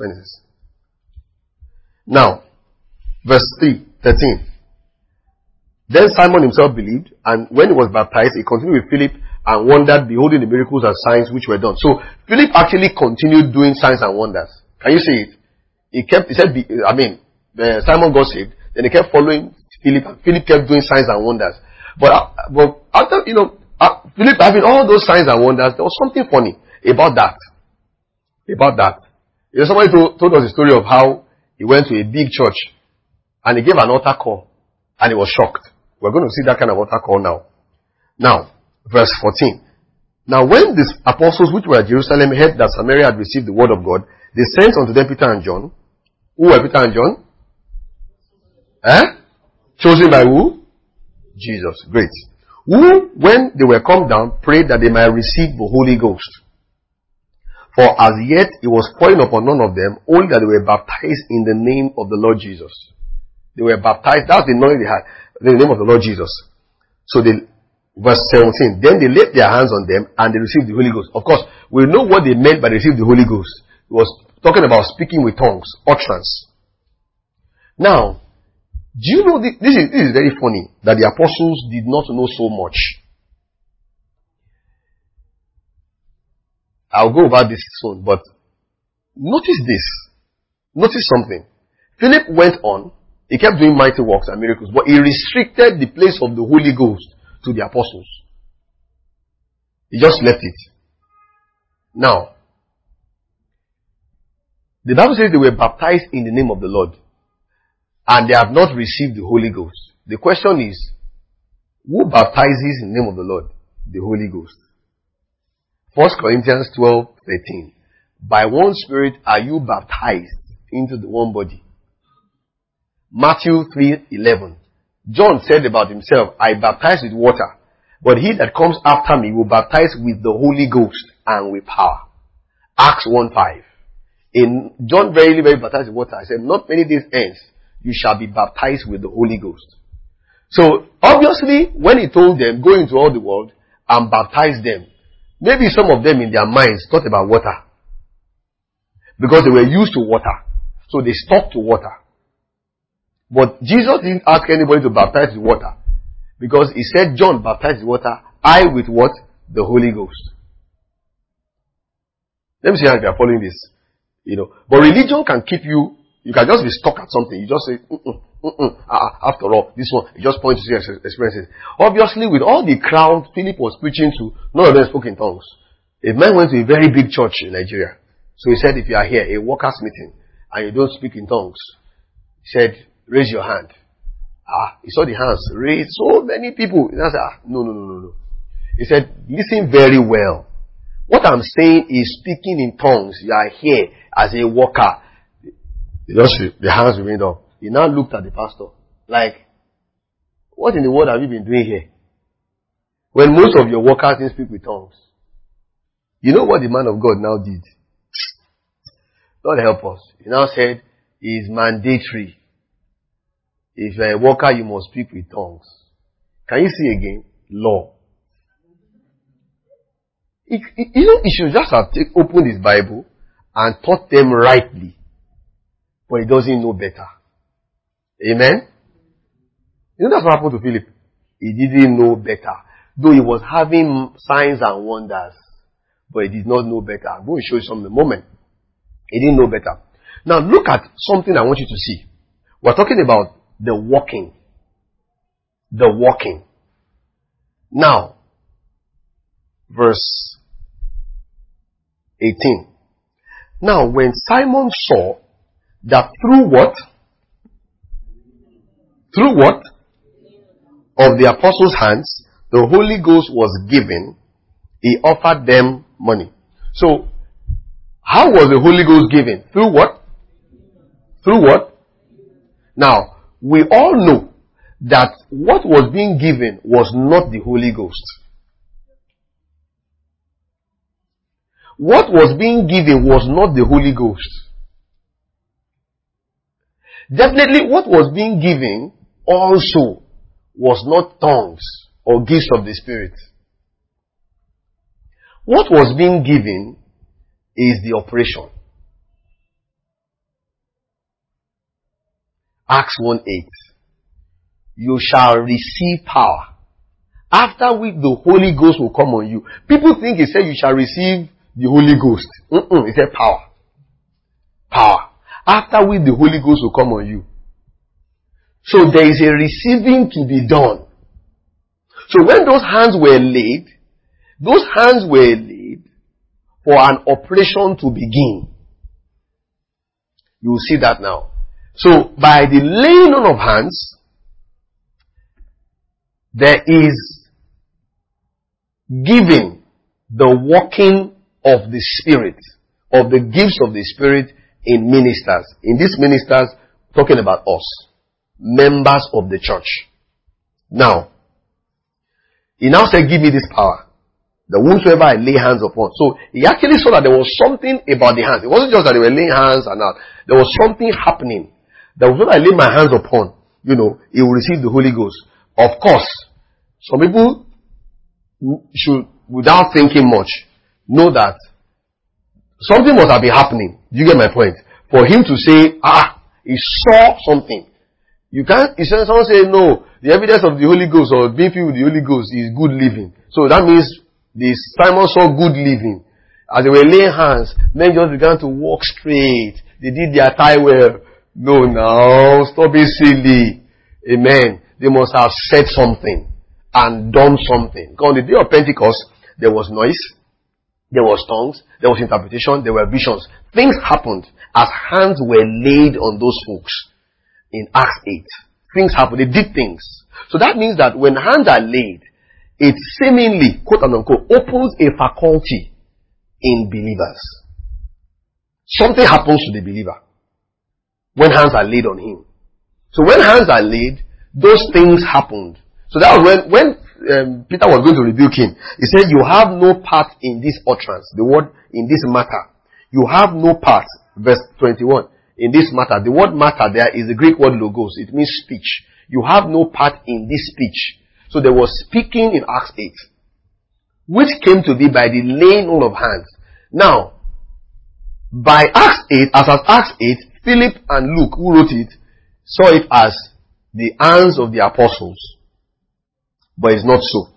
Now, verse three, thirteen. Then Simon himself believed, and when he was baptized, he continued with Philip and wondered, beholding the miracles and signs which were done. So, Philip actually continued doing signs and wonders. Can you see it? He kept, he said, I mean, uh, Simon got saved, then he kept following Philip, and Philip kept doing signs and wonders. But, uh, but after, you know, uh, Philip having all those signs and wonders, there was something funny about that. About that. You know, somebody told, told us a story of how he went to a big church and he gave an altar call and he was shocked. We're going to see that kind of altar call now. Now, verse fourteen. Now when the apostles which were at Jerusalem heard that Samaria had received the word of God, they sent unto them Peter and John. Who were Peter and John? Eh? Chosen by who? Jesus. Great. Who, when they were come down, prayed that they might receive the Holy Ghost. For as yet it was falling upon none of them, only that they were baptized in the name of the Lord Jesus. They were baptized, that's the knowledge they had, in the name of the Lord Jesus. So they, verse seventeen, then they laid their hands on them and they received the Holy Ghost. Of course, we know what they meant by receive the Holy Ghost. It was talking about speaking with tongues, utterance. Now, do you know, this, this, is, this is very funny, that the apostles did not know so much. I'll go over this soon, but notice this. Notice something. Philip went on, he kept doing mighty works and miracles, but he restricted the place of the Holy Ghost to the apostles. He just left it. Now, the Bible says they were baptized in the name of the Lord, and they have not received the Holy Ghost. The question is, who baptizes in the name of the Lord? The Holy Ghost. First Corinthians twelve, thirteen. By one Spirit are you baptized into the one body. Matthew three, eleven. John said about himself, I baptize with water, but he that comes after me will baptize with the Holy Ghost and with power. Acts one, five. In John verily, very baptized with water. I said, not many days hence, you shall be baptized with the Holy Ghost. So, obviously, when he told them, go into all the world and baptize them, maybe some of them in their minds thought about water. Because they were used to water. So they stuck to water. But Jesus didn't ask anybody to baptize with water. Because he said, John baptized with water, I with what? The Holy Ghost. Let me see how you are following this. You know, but religion can keep you, you can just be stuck at something. You just say, mm-mm, mm-mm, uh, after all, this one, you just point to your experiences. Obviously, with all the crowd Philip was preaching to, none of them spoke in tongues. A man went to a very big church in Nigeria. So he said, if you are here, a workers' meeting, and you don't speak in tongues, he said, raise your hand. Ah, he saw the hands raised, so many people. He said, ah, no, no, no, no, no. He said, listen very well. What I'm saying is speaking in tongues. You are here as a worker. Just, the hands remained up. He now looked at the pastor like, what in the world have you been doing here? When most of your workers didn't speak with tongues. You know what the man of God now did? God help us. He now said, it's mandatory. If you're a worker, you must speak with tongues. Can you see again? Law. It, it, you know, he should just have take, opened his Bible and taught them rightly. But he doesn't know better. Amen? You know that's what happened to Philip. He didn't know better. Though he was having signs and wonders. But he did not know better. I'm going to show you some in a moment. He didn't know better. Now look at something I want you to see. We're talking about the walking. The walking. Now, verse eighteen. Now when Simon saw that through what? Through what? Of the apostles' hands, the Holy Ghost was given, he offered them money. So, how was the Holy Ghost given? Through what? Through what? Now, we all know that what was being given was not the Holy Ghost. What was being given was not the Holy Ghost. Definitely what was being given also was not tongues or gifts of the Spirit. What was being given is the operation. Acts one eight. You shall receive power. After which the Holy Ghost will come on you. People think he said you shall receive the Holy Ghost. Mm-mm, he said power. Power. After which the Holy Ghost will come on you. So there is a receiving to be done. So when those hands were laid, those hands were laid for an operation to begin. You will see that now. So by the laying on of hands, there is giving the working of the Spirit, of the gifts of the Spirit in ministers. In these ministers, talking about us, members of the church. Now, he now said, give me this power, the whomsoever I lay hands upon. So he actually saw that there was something about the hands. It wasn't just that they were laying hands and that. There was something happening. That when I lay my hands upon, you know, he will receive the Holy Ghost. Of course, some people should, without thinking much, know that something must have been happening. Do you get my point? For him to say, ah, he saw something. You can't, if someone say, no, the evidence of the Holy Ghost or being filled with the Holy Ghost is good living. So that means the Simon saw good living. As they were laying hands, men just began to walk straight. They did their tie well. No, no, stop being silly. Amen. They must have said something and done something. Because on the day of Pentecost, there was noise, there was tongues, there was interpretation, there were visions. Things happened as hands were laid on those folks in Acts eight. Things happened. They did things. So that means that when hands are laid, it seemingly, quote unquote, opens a faculty in believers. Something happens to the believer when hands are laid on him. So when hands are laid, those things happened. So that was when, when um, Peter was going to rebuke him. He said, you have no part in this utterance. The word in this matter. You have no part. Verse twenty-one. In this matter. The word matter there is the Greek word logos. It means speech. You have no part in this speech. So there was speaking in Acts eight. Which came to be by the laying on of hands. Now, by Acts eight, as at Acts eight, Philip and Luke, who wrote it, saw it as the hands of the apostles. But it's not so.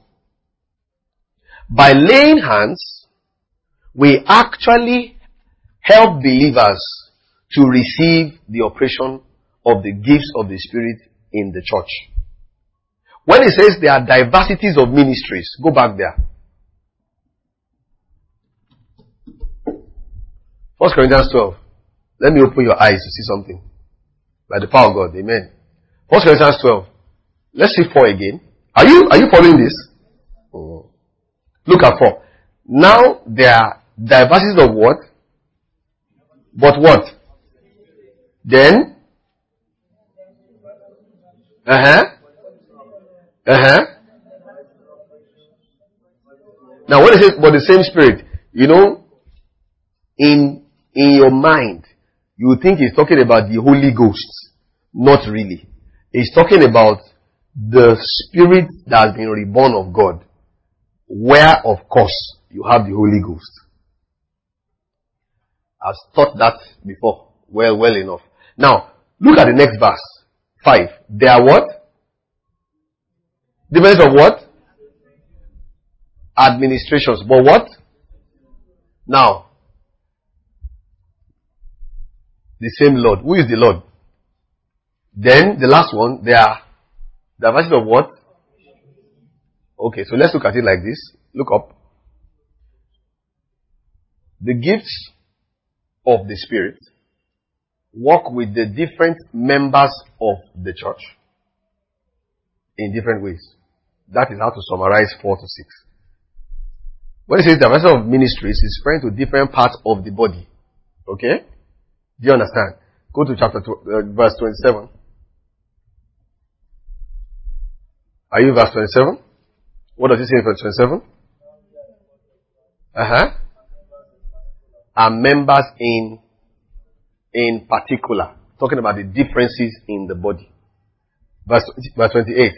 By laying hands, we actually help believers to receive the operation of the gifts of the Spirit in the church. When it says there are diversities of ministries, go back there. First Corinthians twelve. Let me open your eyes to see something. By the power of God. Amen. First Corinthians twelve. Let's see four again. Are you, are you following this? Oh. Look at four. Now there are diversities of what? But what? Then? Uh-huh. Uh-huh. Now what is it but the same Spirit? You know, in, in your mind, you would think he's talking about the Holy Ghost. Not really. He's talking about the Spirit that has been reborn of God, where, of course, you have the Holy Ghost. I've taught that before. Well, well enough. Now, look at the next verse. Five. They are what? Difference of what? Administrations. But what? Now, the same Lord. Who is the Lord? Then, the last one, they are the version of what? Okay, so let's look at it like this. Look up. The gifts of the Spirit work with the different members of the church in different ways. That is how to summarize four to six. When it says diversity of ministries, it's referring to different parts of the body. Okay? Do you understand? Go to chapter two, uh, verse twenty-seven. Are you verse twenty-seven? What does it say in verse twenty-seven? Uh-huh. Are members in in particular. Talking about the differences in the body. Verse, verse twenty-eight.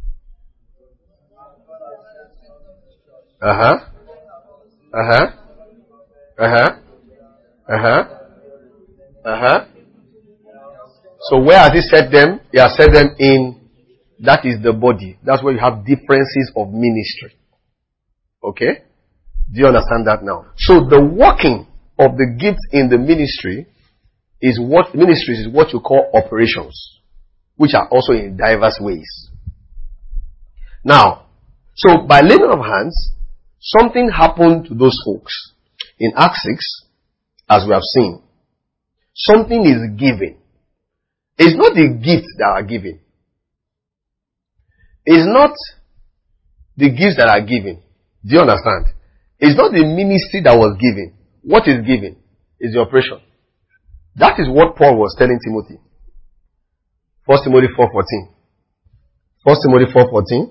Uh-huh. Uh-huh. Uh-huh. Uh-huh. Uh-huh. So where has he set them? He has set them in, that is the body. That's where you have differences of ministry. Okay? Do you understand that now? So the working of the gifts in the ministry is what, ministries is what you call operations, which are also in diverse ways. Now, so by laying on of hands, something happened to those folks. In Acts six, as we have seen, something is given. It's not the gifts that are given. It's not the gifts that are given. Do you understand? It's not the ministry that was given. What is given is the operation. That is what Paul was telling Timothy. First Timothy four fourteen. First Timothy four fourteen.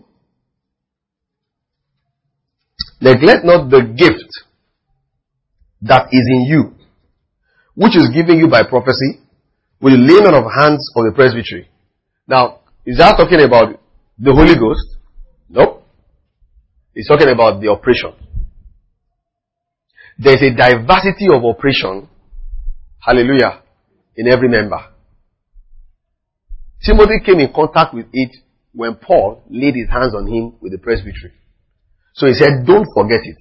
Neglect not the gift that is in you, which is given you by prophecy, with the laying on of hands of the presbytery. Now, is that talking about the Holy Ghost? No. It's talking about the operation. There's a diversity of operation, hallelujah, in every member. Timothy came in contact with it when Paul laid his hands on him with the presbytery. So he said, don't forget it.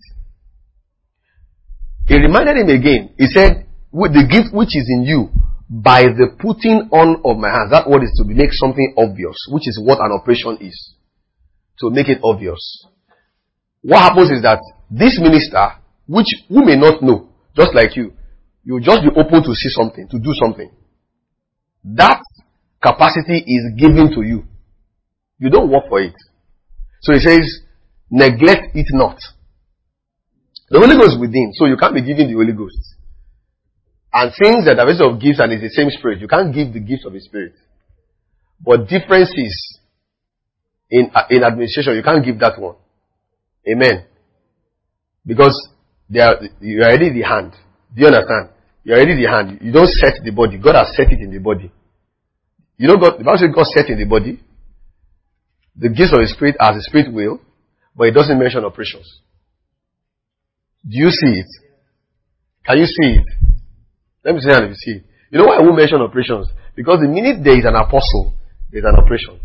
He reminded him again. He said, with the gift which is in you, by the putting on of my hands. That word is to make something obvious, which is what an operation is. To make it obvious. What happens is that this minister, which we may not know, just like you, you just be open to see something, to do something. That capacity is given to you. You don't work for it. So he says, neglect it not. The Holy Ghost is within, so you can't be giving the Holy Ghost. And things that are diversity of gifts and it's the same Spirit, you can't give the gift of the Spirit. But differences in in administration, you can't give that one. Amen. Because they are, you're already the hand. Do you understand? You're already the hand. You don't set the body. God has set it in the body. You know God, the Bible says God set in the body the gifts of the Spirit as the Spirit will, but it doesn't mention operations. Do you see it? Can you see it? Let me see if you see it. You know why I won't mention operations? Because the minute there is an apostle, there is an operation.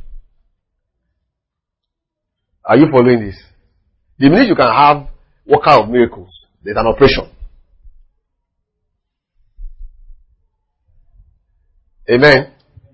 Are you following this? The minute you can have worker of miracles, there is an operation. Amen.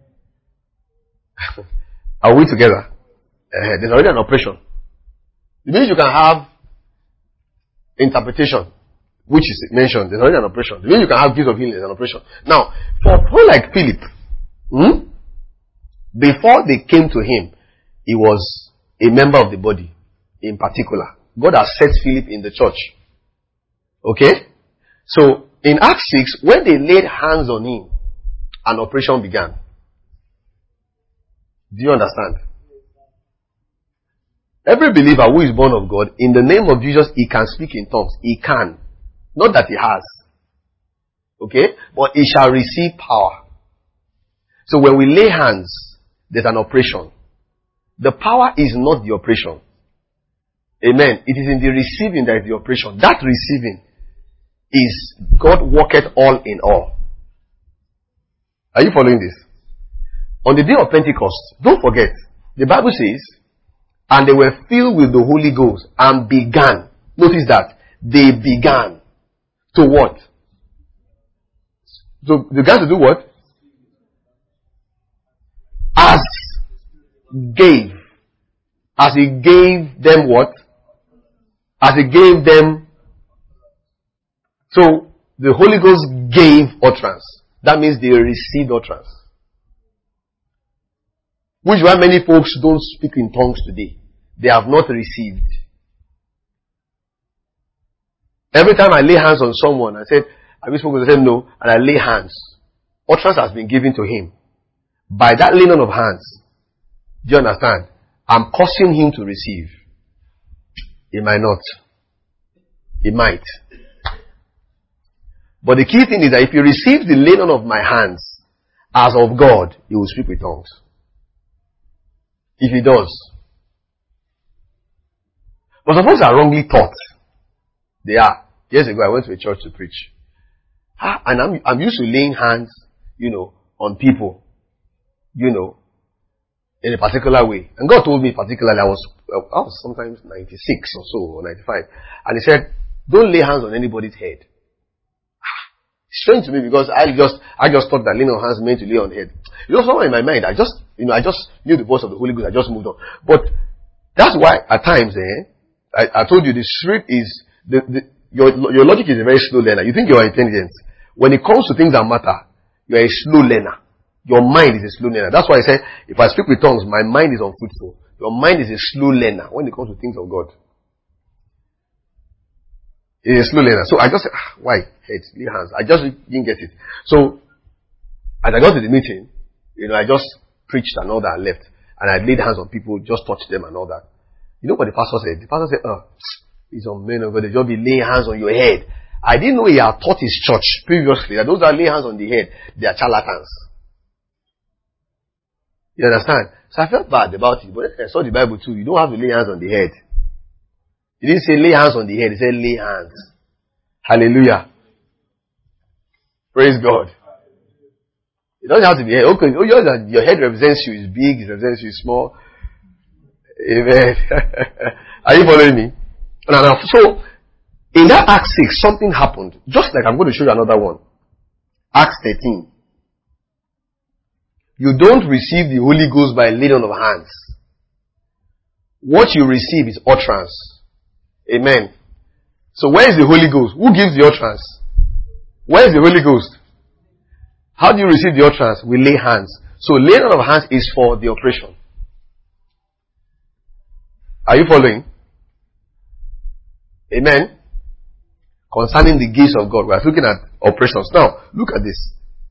Are we together? Uh, there's already an operation. The minute you can have interpretation, which is mentioned, there's already an operation. The minute you can have gifts of healing, there's an operation. Now, for people like Philip, hmm, before they came to him, he was a member of the body in particular. God has set Philip in the church. Okay? So, in Acts six, when they laid hands on him, an operation began. Do you understand? Every believer who is born of God, in the name of Jesus, he can speak in tongues. He can. Not that he has. Okay? But he shall receive power. So when we lay hands, there's an operation. The power is not the operation. Amen. It is in the receiving that is the operation. That receiving is God worketh all in all. Are you following this? On the day of Pentecost, don't forget, the Bible says, and they were filled with the Holy Ghost and began. Notice that. They began to what? So they began to do what? As gave. As he gave them what? As he gave them. So the Holy Ghost gave utterance. That means they received utterance. Which is why many folks don't speak in tongues today. They have not received. Every time I lay hands on someone, I said, have you spoken to them? No. And I lay hands. Utterance has been given to him. By that laying on of hands, do you understand? I'm causing him to receive. He might not. He might. But the key thing is that if he receives the laying on of my hands as of God, he will speak with tongues. If he does. But some folks are wrongly taught. They are. Years ago I went to a church to preach. Ah, and I'm, I'm used to laying hands, you know, on people. You know, in a particular way. And God told me particularly, I was, I was sometimes ninety-six or so, or ninety-five. And he said, don't lay hands on anybody's head. Strange to me because I just, I just thought that laying on hands meant to lay on the head. You know, somewhere in my mind, I just, you know, I just knew the voice of the Holy Ghost, I just moved on. But that's why at times, eh, I, I told you the spirit is, the, the, your, your logic is a very slow learner. You think you are intelligent. When it comes to things that matter, you are a slow learner. Your mind is a slow learner. That's why I say, if I speak with tongues, my mind is unfruitful. Your mind is a slow learner when it comes to things of God. It's a slow learner. So I just said, ah, why? Head, lay hands. I just didn't get it. So, as I got to the meeting, you know, I just preached and all that and left. And I laid hands on people, just touched them and all that. You know what the pastor said? The pastor said, oh, he's on men of God. They just be laying hands on your head. I didn't know he had taught his church previously that those that lay hands on the head, they are charlatans. You understand? So I felt bad about it. But I saw the Bible too. You don't have to lay hands on the head. He didn't say lay hands on the head. He said lay hands. Hallelujah. Praise God. It doesn't have to be head. Okay, your head represents you. It's big. It represents you. Small. Amen. Are you following me? Now, now, so, in that Acts six, something happened. Just like I'm going to show you another one. Acts thirteen. You don't receive the Holy Ghost by laying on of hands. What you receive is utterance. Amen. So where is the Holy Ghost? Who gives the utterance? Where is the Holy Ghost? How do you receive the utterance? We lay hands. So laying on of hands is for the operation. Are you following? Amen. Concerning the gifts of God, we are looking at operations. Now, look at this.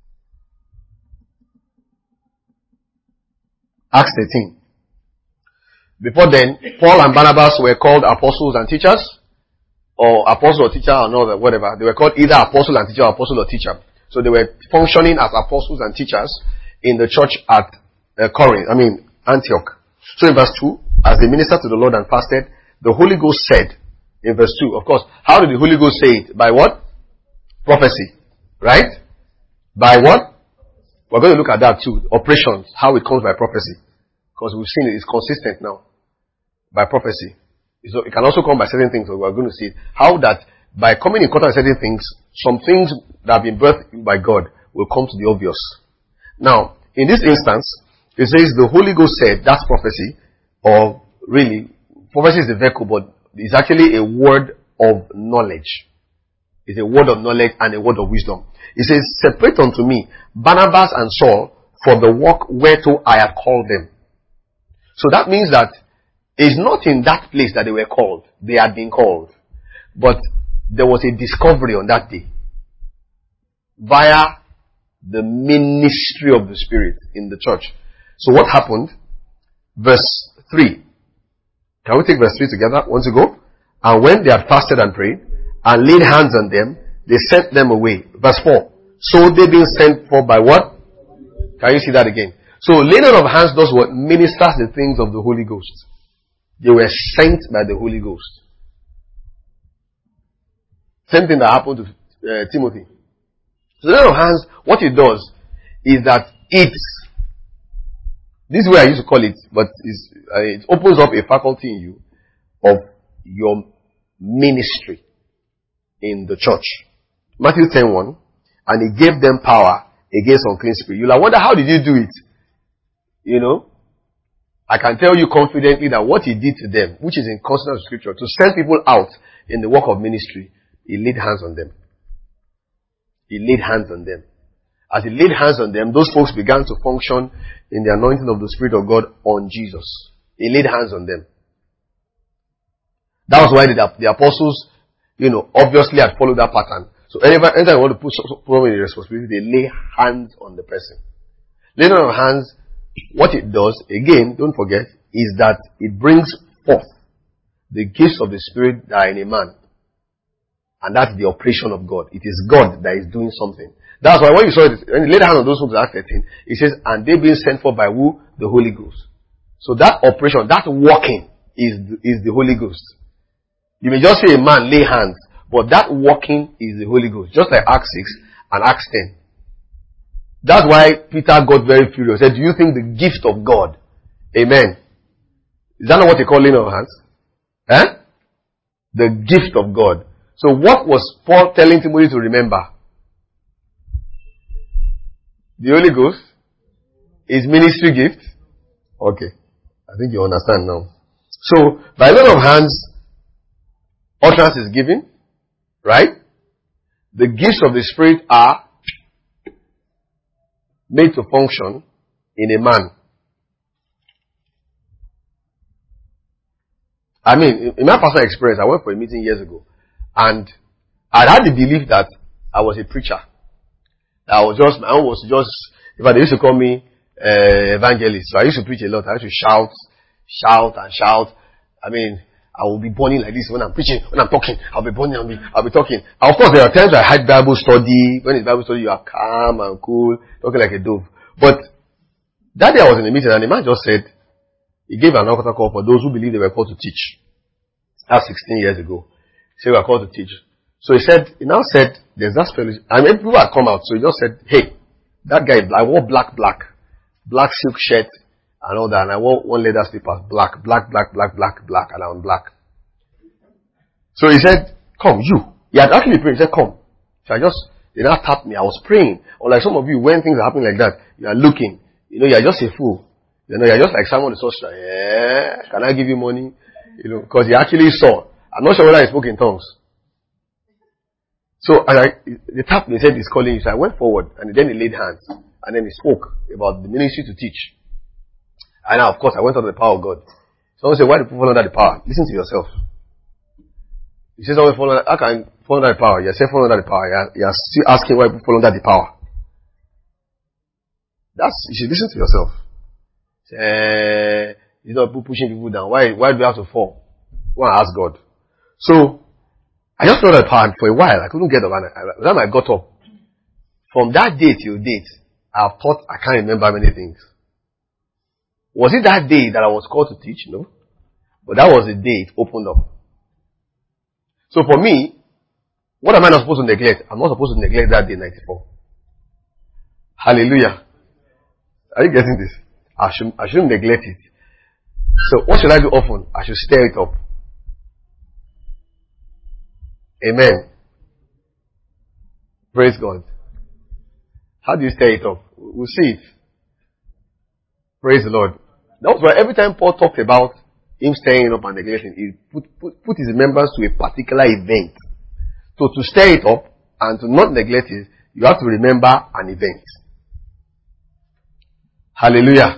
Acts thirteen. Before then, Paul and Barnabas were called apostles and teachers, or apostle or teacher or another, whatever. They were called either apostle and teacher or apostle or teacher. So they were functioning as apostles and teachers in the church at uh, Corinth, I mean Antioch. So in verse two, as they ministered to the Lord and fasted, the Holy Ghost said, in verse two, of course, how did the Holy Ghost say it? By what? Prophecy. Right? By what? We're going to look at that too. Operations, how it comes by prophecy. Because we've seen it, it's consistent now. By prophecy. So it can also come by certain things, so we're going to see how that by coming in contact with certain things, some things that have been birthed by God will come to the obvious. Now, in this instance, it says the Holy Ghost said, that's prophecy, or really, prophecy is the vehicle, but it's actually a word of knowledge. It's a word of knowledge and a word of wisdom. It says, separate unto me Barnabas and Saul for the work whereto I have called them. So that means that it's not in that place that they were called. They had been called. But there was a discovery on that day. Via the ministry of the Spirit in the church. So what happened? Verse three. Can we take verse three together once ago? And when they had fasted and prayed, and laid hands on them, they sent them away. Verse four. So they being sent for by what? Can you see that again? So laying on of hands does what? Ministers the things of the Holy Ghost. They were sent by the Holy Ghost. Same thing that happened to uh, Timothy. So laying on of hands, what it does is that it, this is where I used to call it, but it's, uh, it opens up a faculty in you of your ministry in the church. Matthew ten one, and he gave them power against unclean spirit. You'll wonder, how did he do it? You know, I can tell you confidently that what he did to them, which is in consonance with scripture, to send people out in the work of ministry, he laid hands on them. He laid hands on them. As he laid hands on them, those folks began to function in the anointing of the Spirit of God on Jesus. He laid hands on them. That was why the, the apostles, you know, obviously had followed that pattern. So anytime they want to put someone in responsibility, they lay hands on the person. Laying on of hands, what it does, again, don't forget, is that it brings forth the gifts of the Spirit that are in a man. And that's the operation of God. It is God that is doing something. That's why when you saw it, when you laid hands on those folks in Acts thirteen, it says, and they being sent forth by who? The Holy Ghost. So that operation, that working is, is the Holy Ghost. You may just say a man lay hands, but that working is the Holy Ghost. Just like Acts six and Acts ten. That's why Peter got very furious. He said, do you think the gift of God? Amen. Is that not what they call laying on hands? Eh? The gift of God. So what was Paul telling Timothy to remember? The Holy Ghost? His ministry gift? Okay. I think you understand now. So, by laying on of hands, utterance is given. Right? The gifts of the Spirit are made to function in a man. I mean, in my personal experience, I went for a meeting years ago, and I had the belief that I was a preacher. I was just, my own was just, if they used to call me uh, evangelist, so I used to preach a lot. I used to shout, shout and shout. I mean, I will be burning like this when I'm preaching, when I'm talking. I'll be burning, I'll be, I'll be talking. And of course, there are times I had Bible study. When it's Bible study, you are calm and cool, talking like a dove. But that day I was in a meeting, and the man just said, he gave an altar call for those who believe they were called to teach. That's sixteen years ago. He said, we are called to teach. So he said, he now said, there's that fellowship. I mean, people had come out, so he just said, hey, that guy, I wore black, black, black silk shirt and all that, and I wore one leather slippers, black, black, black, black, black, black, and I'm black. So he said, come, you. He had actually prayed. He said, come. So I just, they now tapped me. I was praying. Or like some of you, when things are happening like that, you are looking. You know, you are just a fool. You know, you are just like someone who's so, yeah, can I give you money? You know, because he actually saw. I'm not sure whether he spoke in tongues. So I, they tapped me and said, he's calling you. So I went forward, and then he laid hands. And then he spoke about the ministry to teach. And now, of course, I went under the power of God. Someone said, why do people fall under the power? Listen to yourself. You say someone fall under, how can fall under the power? You're saying fall under the power. You're, you're still asking why people fall under the power. That's, you should listen to yourself. Say, you're not pushing people down. Why, why do we have to fall? Go and ask God. So, I just felt that power for a while. I couldn't get up. And I, when I got up, from that day till date, I've thought I can't remember many things. Was it that day that I was called to teach? No. But that was the day it opened up. So for me, what am I not supposed to neglect? I'm not supposed to neglect that day ninety-four. Hallelujah. Are you getting this? I, should, I shouldn't neglect it. So what should I do often? I should stir it up. Amen. Praise God. How do you stir it up? We'll see it. Praise the Lord. That's why every time Paul talked about him stirring it up and neglecting, he put, put, put his remembrance to a particular event. So to stir it up and to not neglect it, you have to remember an event. Hallelujah.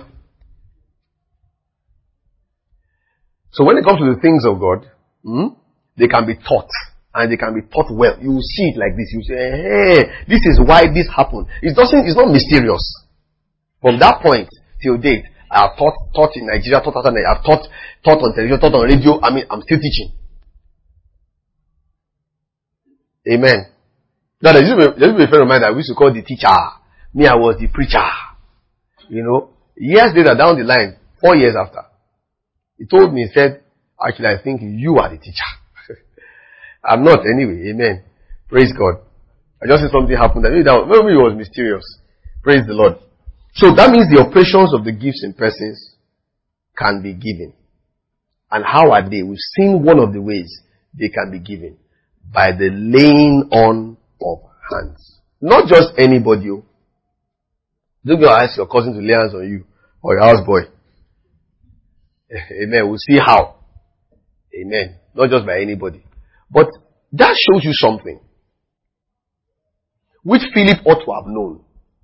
So when it comes to the things of God, hmm, they can be taught. And they can be taught well. You will see it like this. You say, hey, this is why this happened. It doesn't, it's not mysterious. From that point till date, I have taught, taught in Nigeria, taught outside Nigeria, I have taught, taught on television, taught on radio. I mean, I'm still teaching. Amen. Now, there used to be, there used to be a friend of mine that we used to call the teacher. Me, I was the preacher. You know, years later, down the line, four years after, he told me, he said, actually, I think you are the teacher. I'm not anyway. Amen. Praise God. I just said something happened. That maybe, that was, maybe it was mysterious. Praise the Lord. So that means the operations of the gifts in persons can be given. And how are they? We've seen one of the ways they can be given. By the laying on of hands. Not just anybody. Don't go ask your cousin to lay hands on you. Or your houseboy. Amen. We'll see how. Amen. Not just by anybody. But that shows you something. Which Philip ought to have known.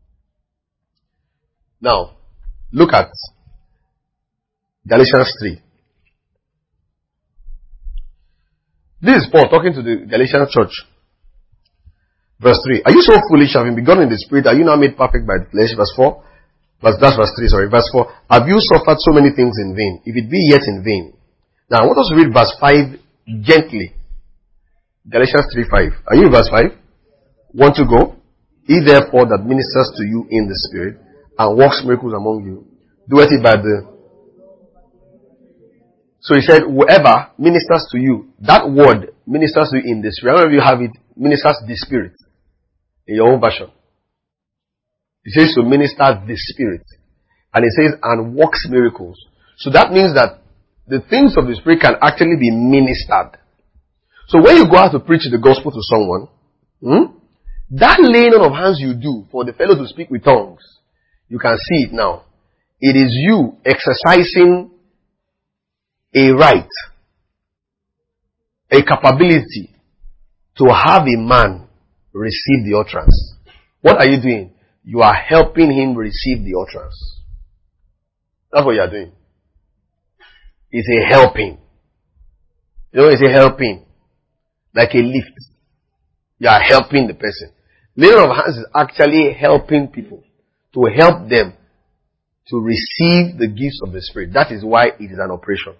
Now, look at Galatians three. This is Paul talking to the Galatian church. Verse three. Are you so foolish, having begun in the spirit, are you now made perfect by the flesh? Verse four. Verse, that's verse three, sorry. Verse four. Have you suffered so many things in vain? If it be yet in vain. Now, I want us to read verse five gently. Galatians three five. Are you in verse five? Want to go? He therefore that ministers to you in the spirit and works miracles among you, doeth it by the... So he said, whoever ministers to you, that word ministers to you in the spirit. Whenever you have it, ministers the spirit. In your own version. He says to minister the spirit. And he says, and works miracles. So that means that the things of the spirit can actually be ministered. So when you go out to preach the gospel to someone, hmm, that laying on of hands you do for the fellow to speak with tongues, you can see it now. It is you exercising a right, a capability to have a man receive the utterance. What are you doing? You are helping him receive the utterance. That's what you are doing. It's a helping. You know, it's a helping. Like a lift. You are helping the person. Laying on of hands is actually helping people. To help them to receive the gifts of the Spirit. That is why it is an operation.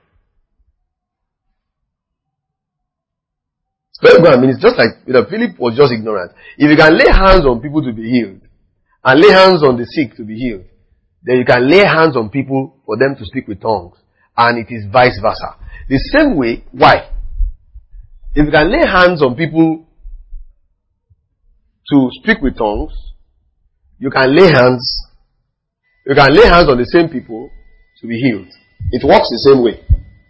Very good. I mean, it's just like, you know, Philip was just ignorant. If you can lay hands on people to be healed, and lay hands on the sick to be healed, then you can lay hands on people for them to speak with tongues. And it is vice versa. The same way, why? If you can lay hands on people to speak with tongues, you can lay hands, you can lay hands on the same people to be healed. It works the same way.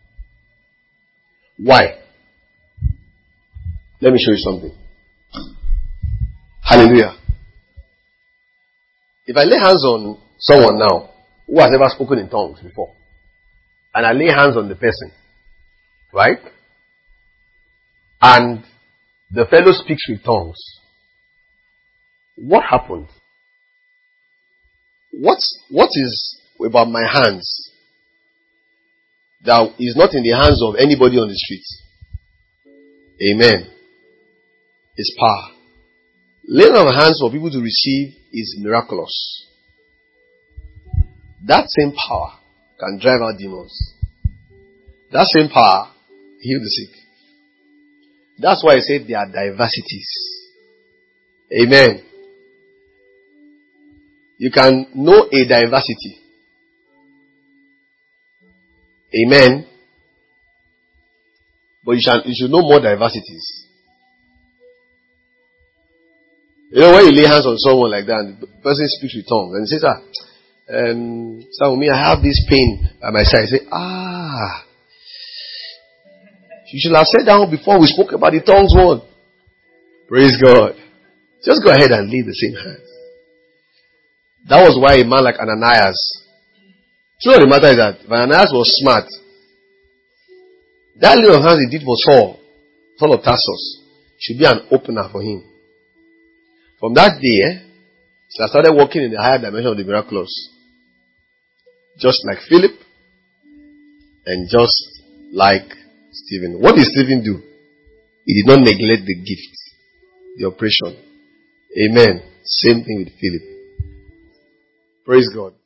Why? Let me show you something. Hallelujah. If I lay hands on someone now who has ever spoken in tongues before, and I lay hands on the person, right? And the fellow speaks with tongues, what happened? What's, what is about my hands that is not in the hands of anybody on the street? Amen. It's power. Laying on hands for people to receive is miraculous. That same power can drive out demons. That same power heal the sick. That's why I said there are diversities. Amen. You can know a diversity. Amen. But you should, you should know more diversities. You know, when you lay hands on someone like that, and the person speaks with tongues, and he says, ah, um, so me, I have this pain at my side. You say, ah, you should have said that before we spoke about the tongues one. Praise God. Just go ahead and lay the same hands. That was why a man like Ananias, truth of the matter is that Ananias was smart. That little hands he did for Saul, Saul of Tarsus, should be an opener for him. From that day, eh, so I started walking in the higher dimension of the miraculous. Just like Philip, and just like Stephen. What did Stephen do? He did not neglect the gift, the operation. Amen. Same thing with Philip. Praise God.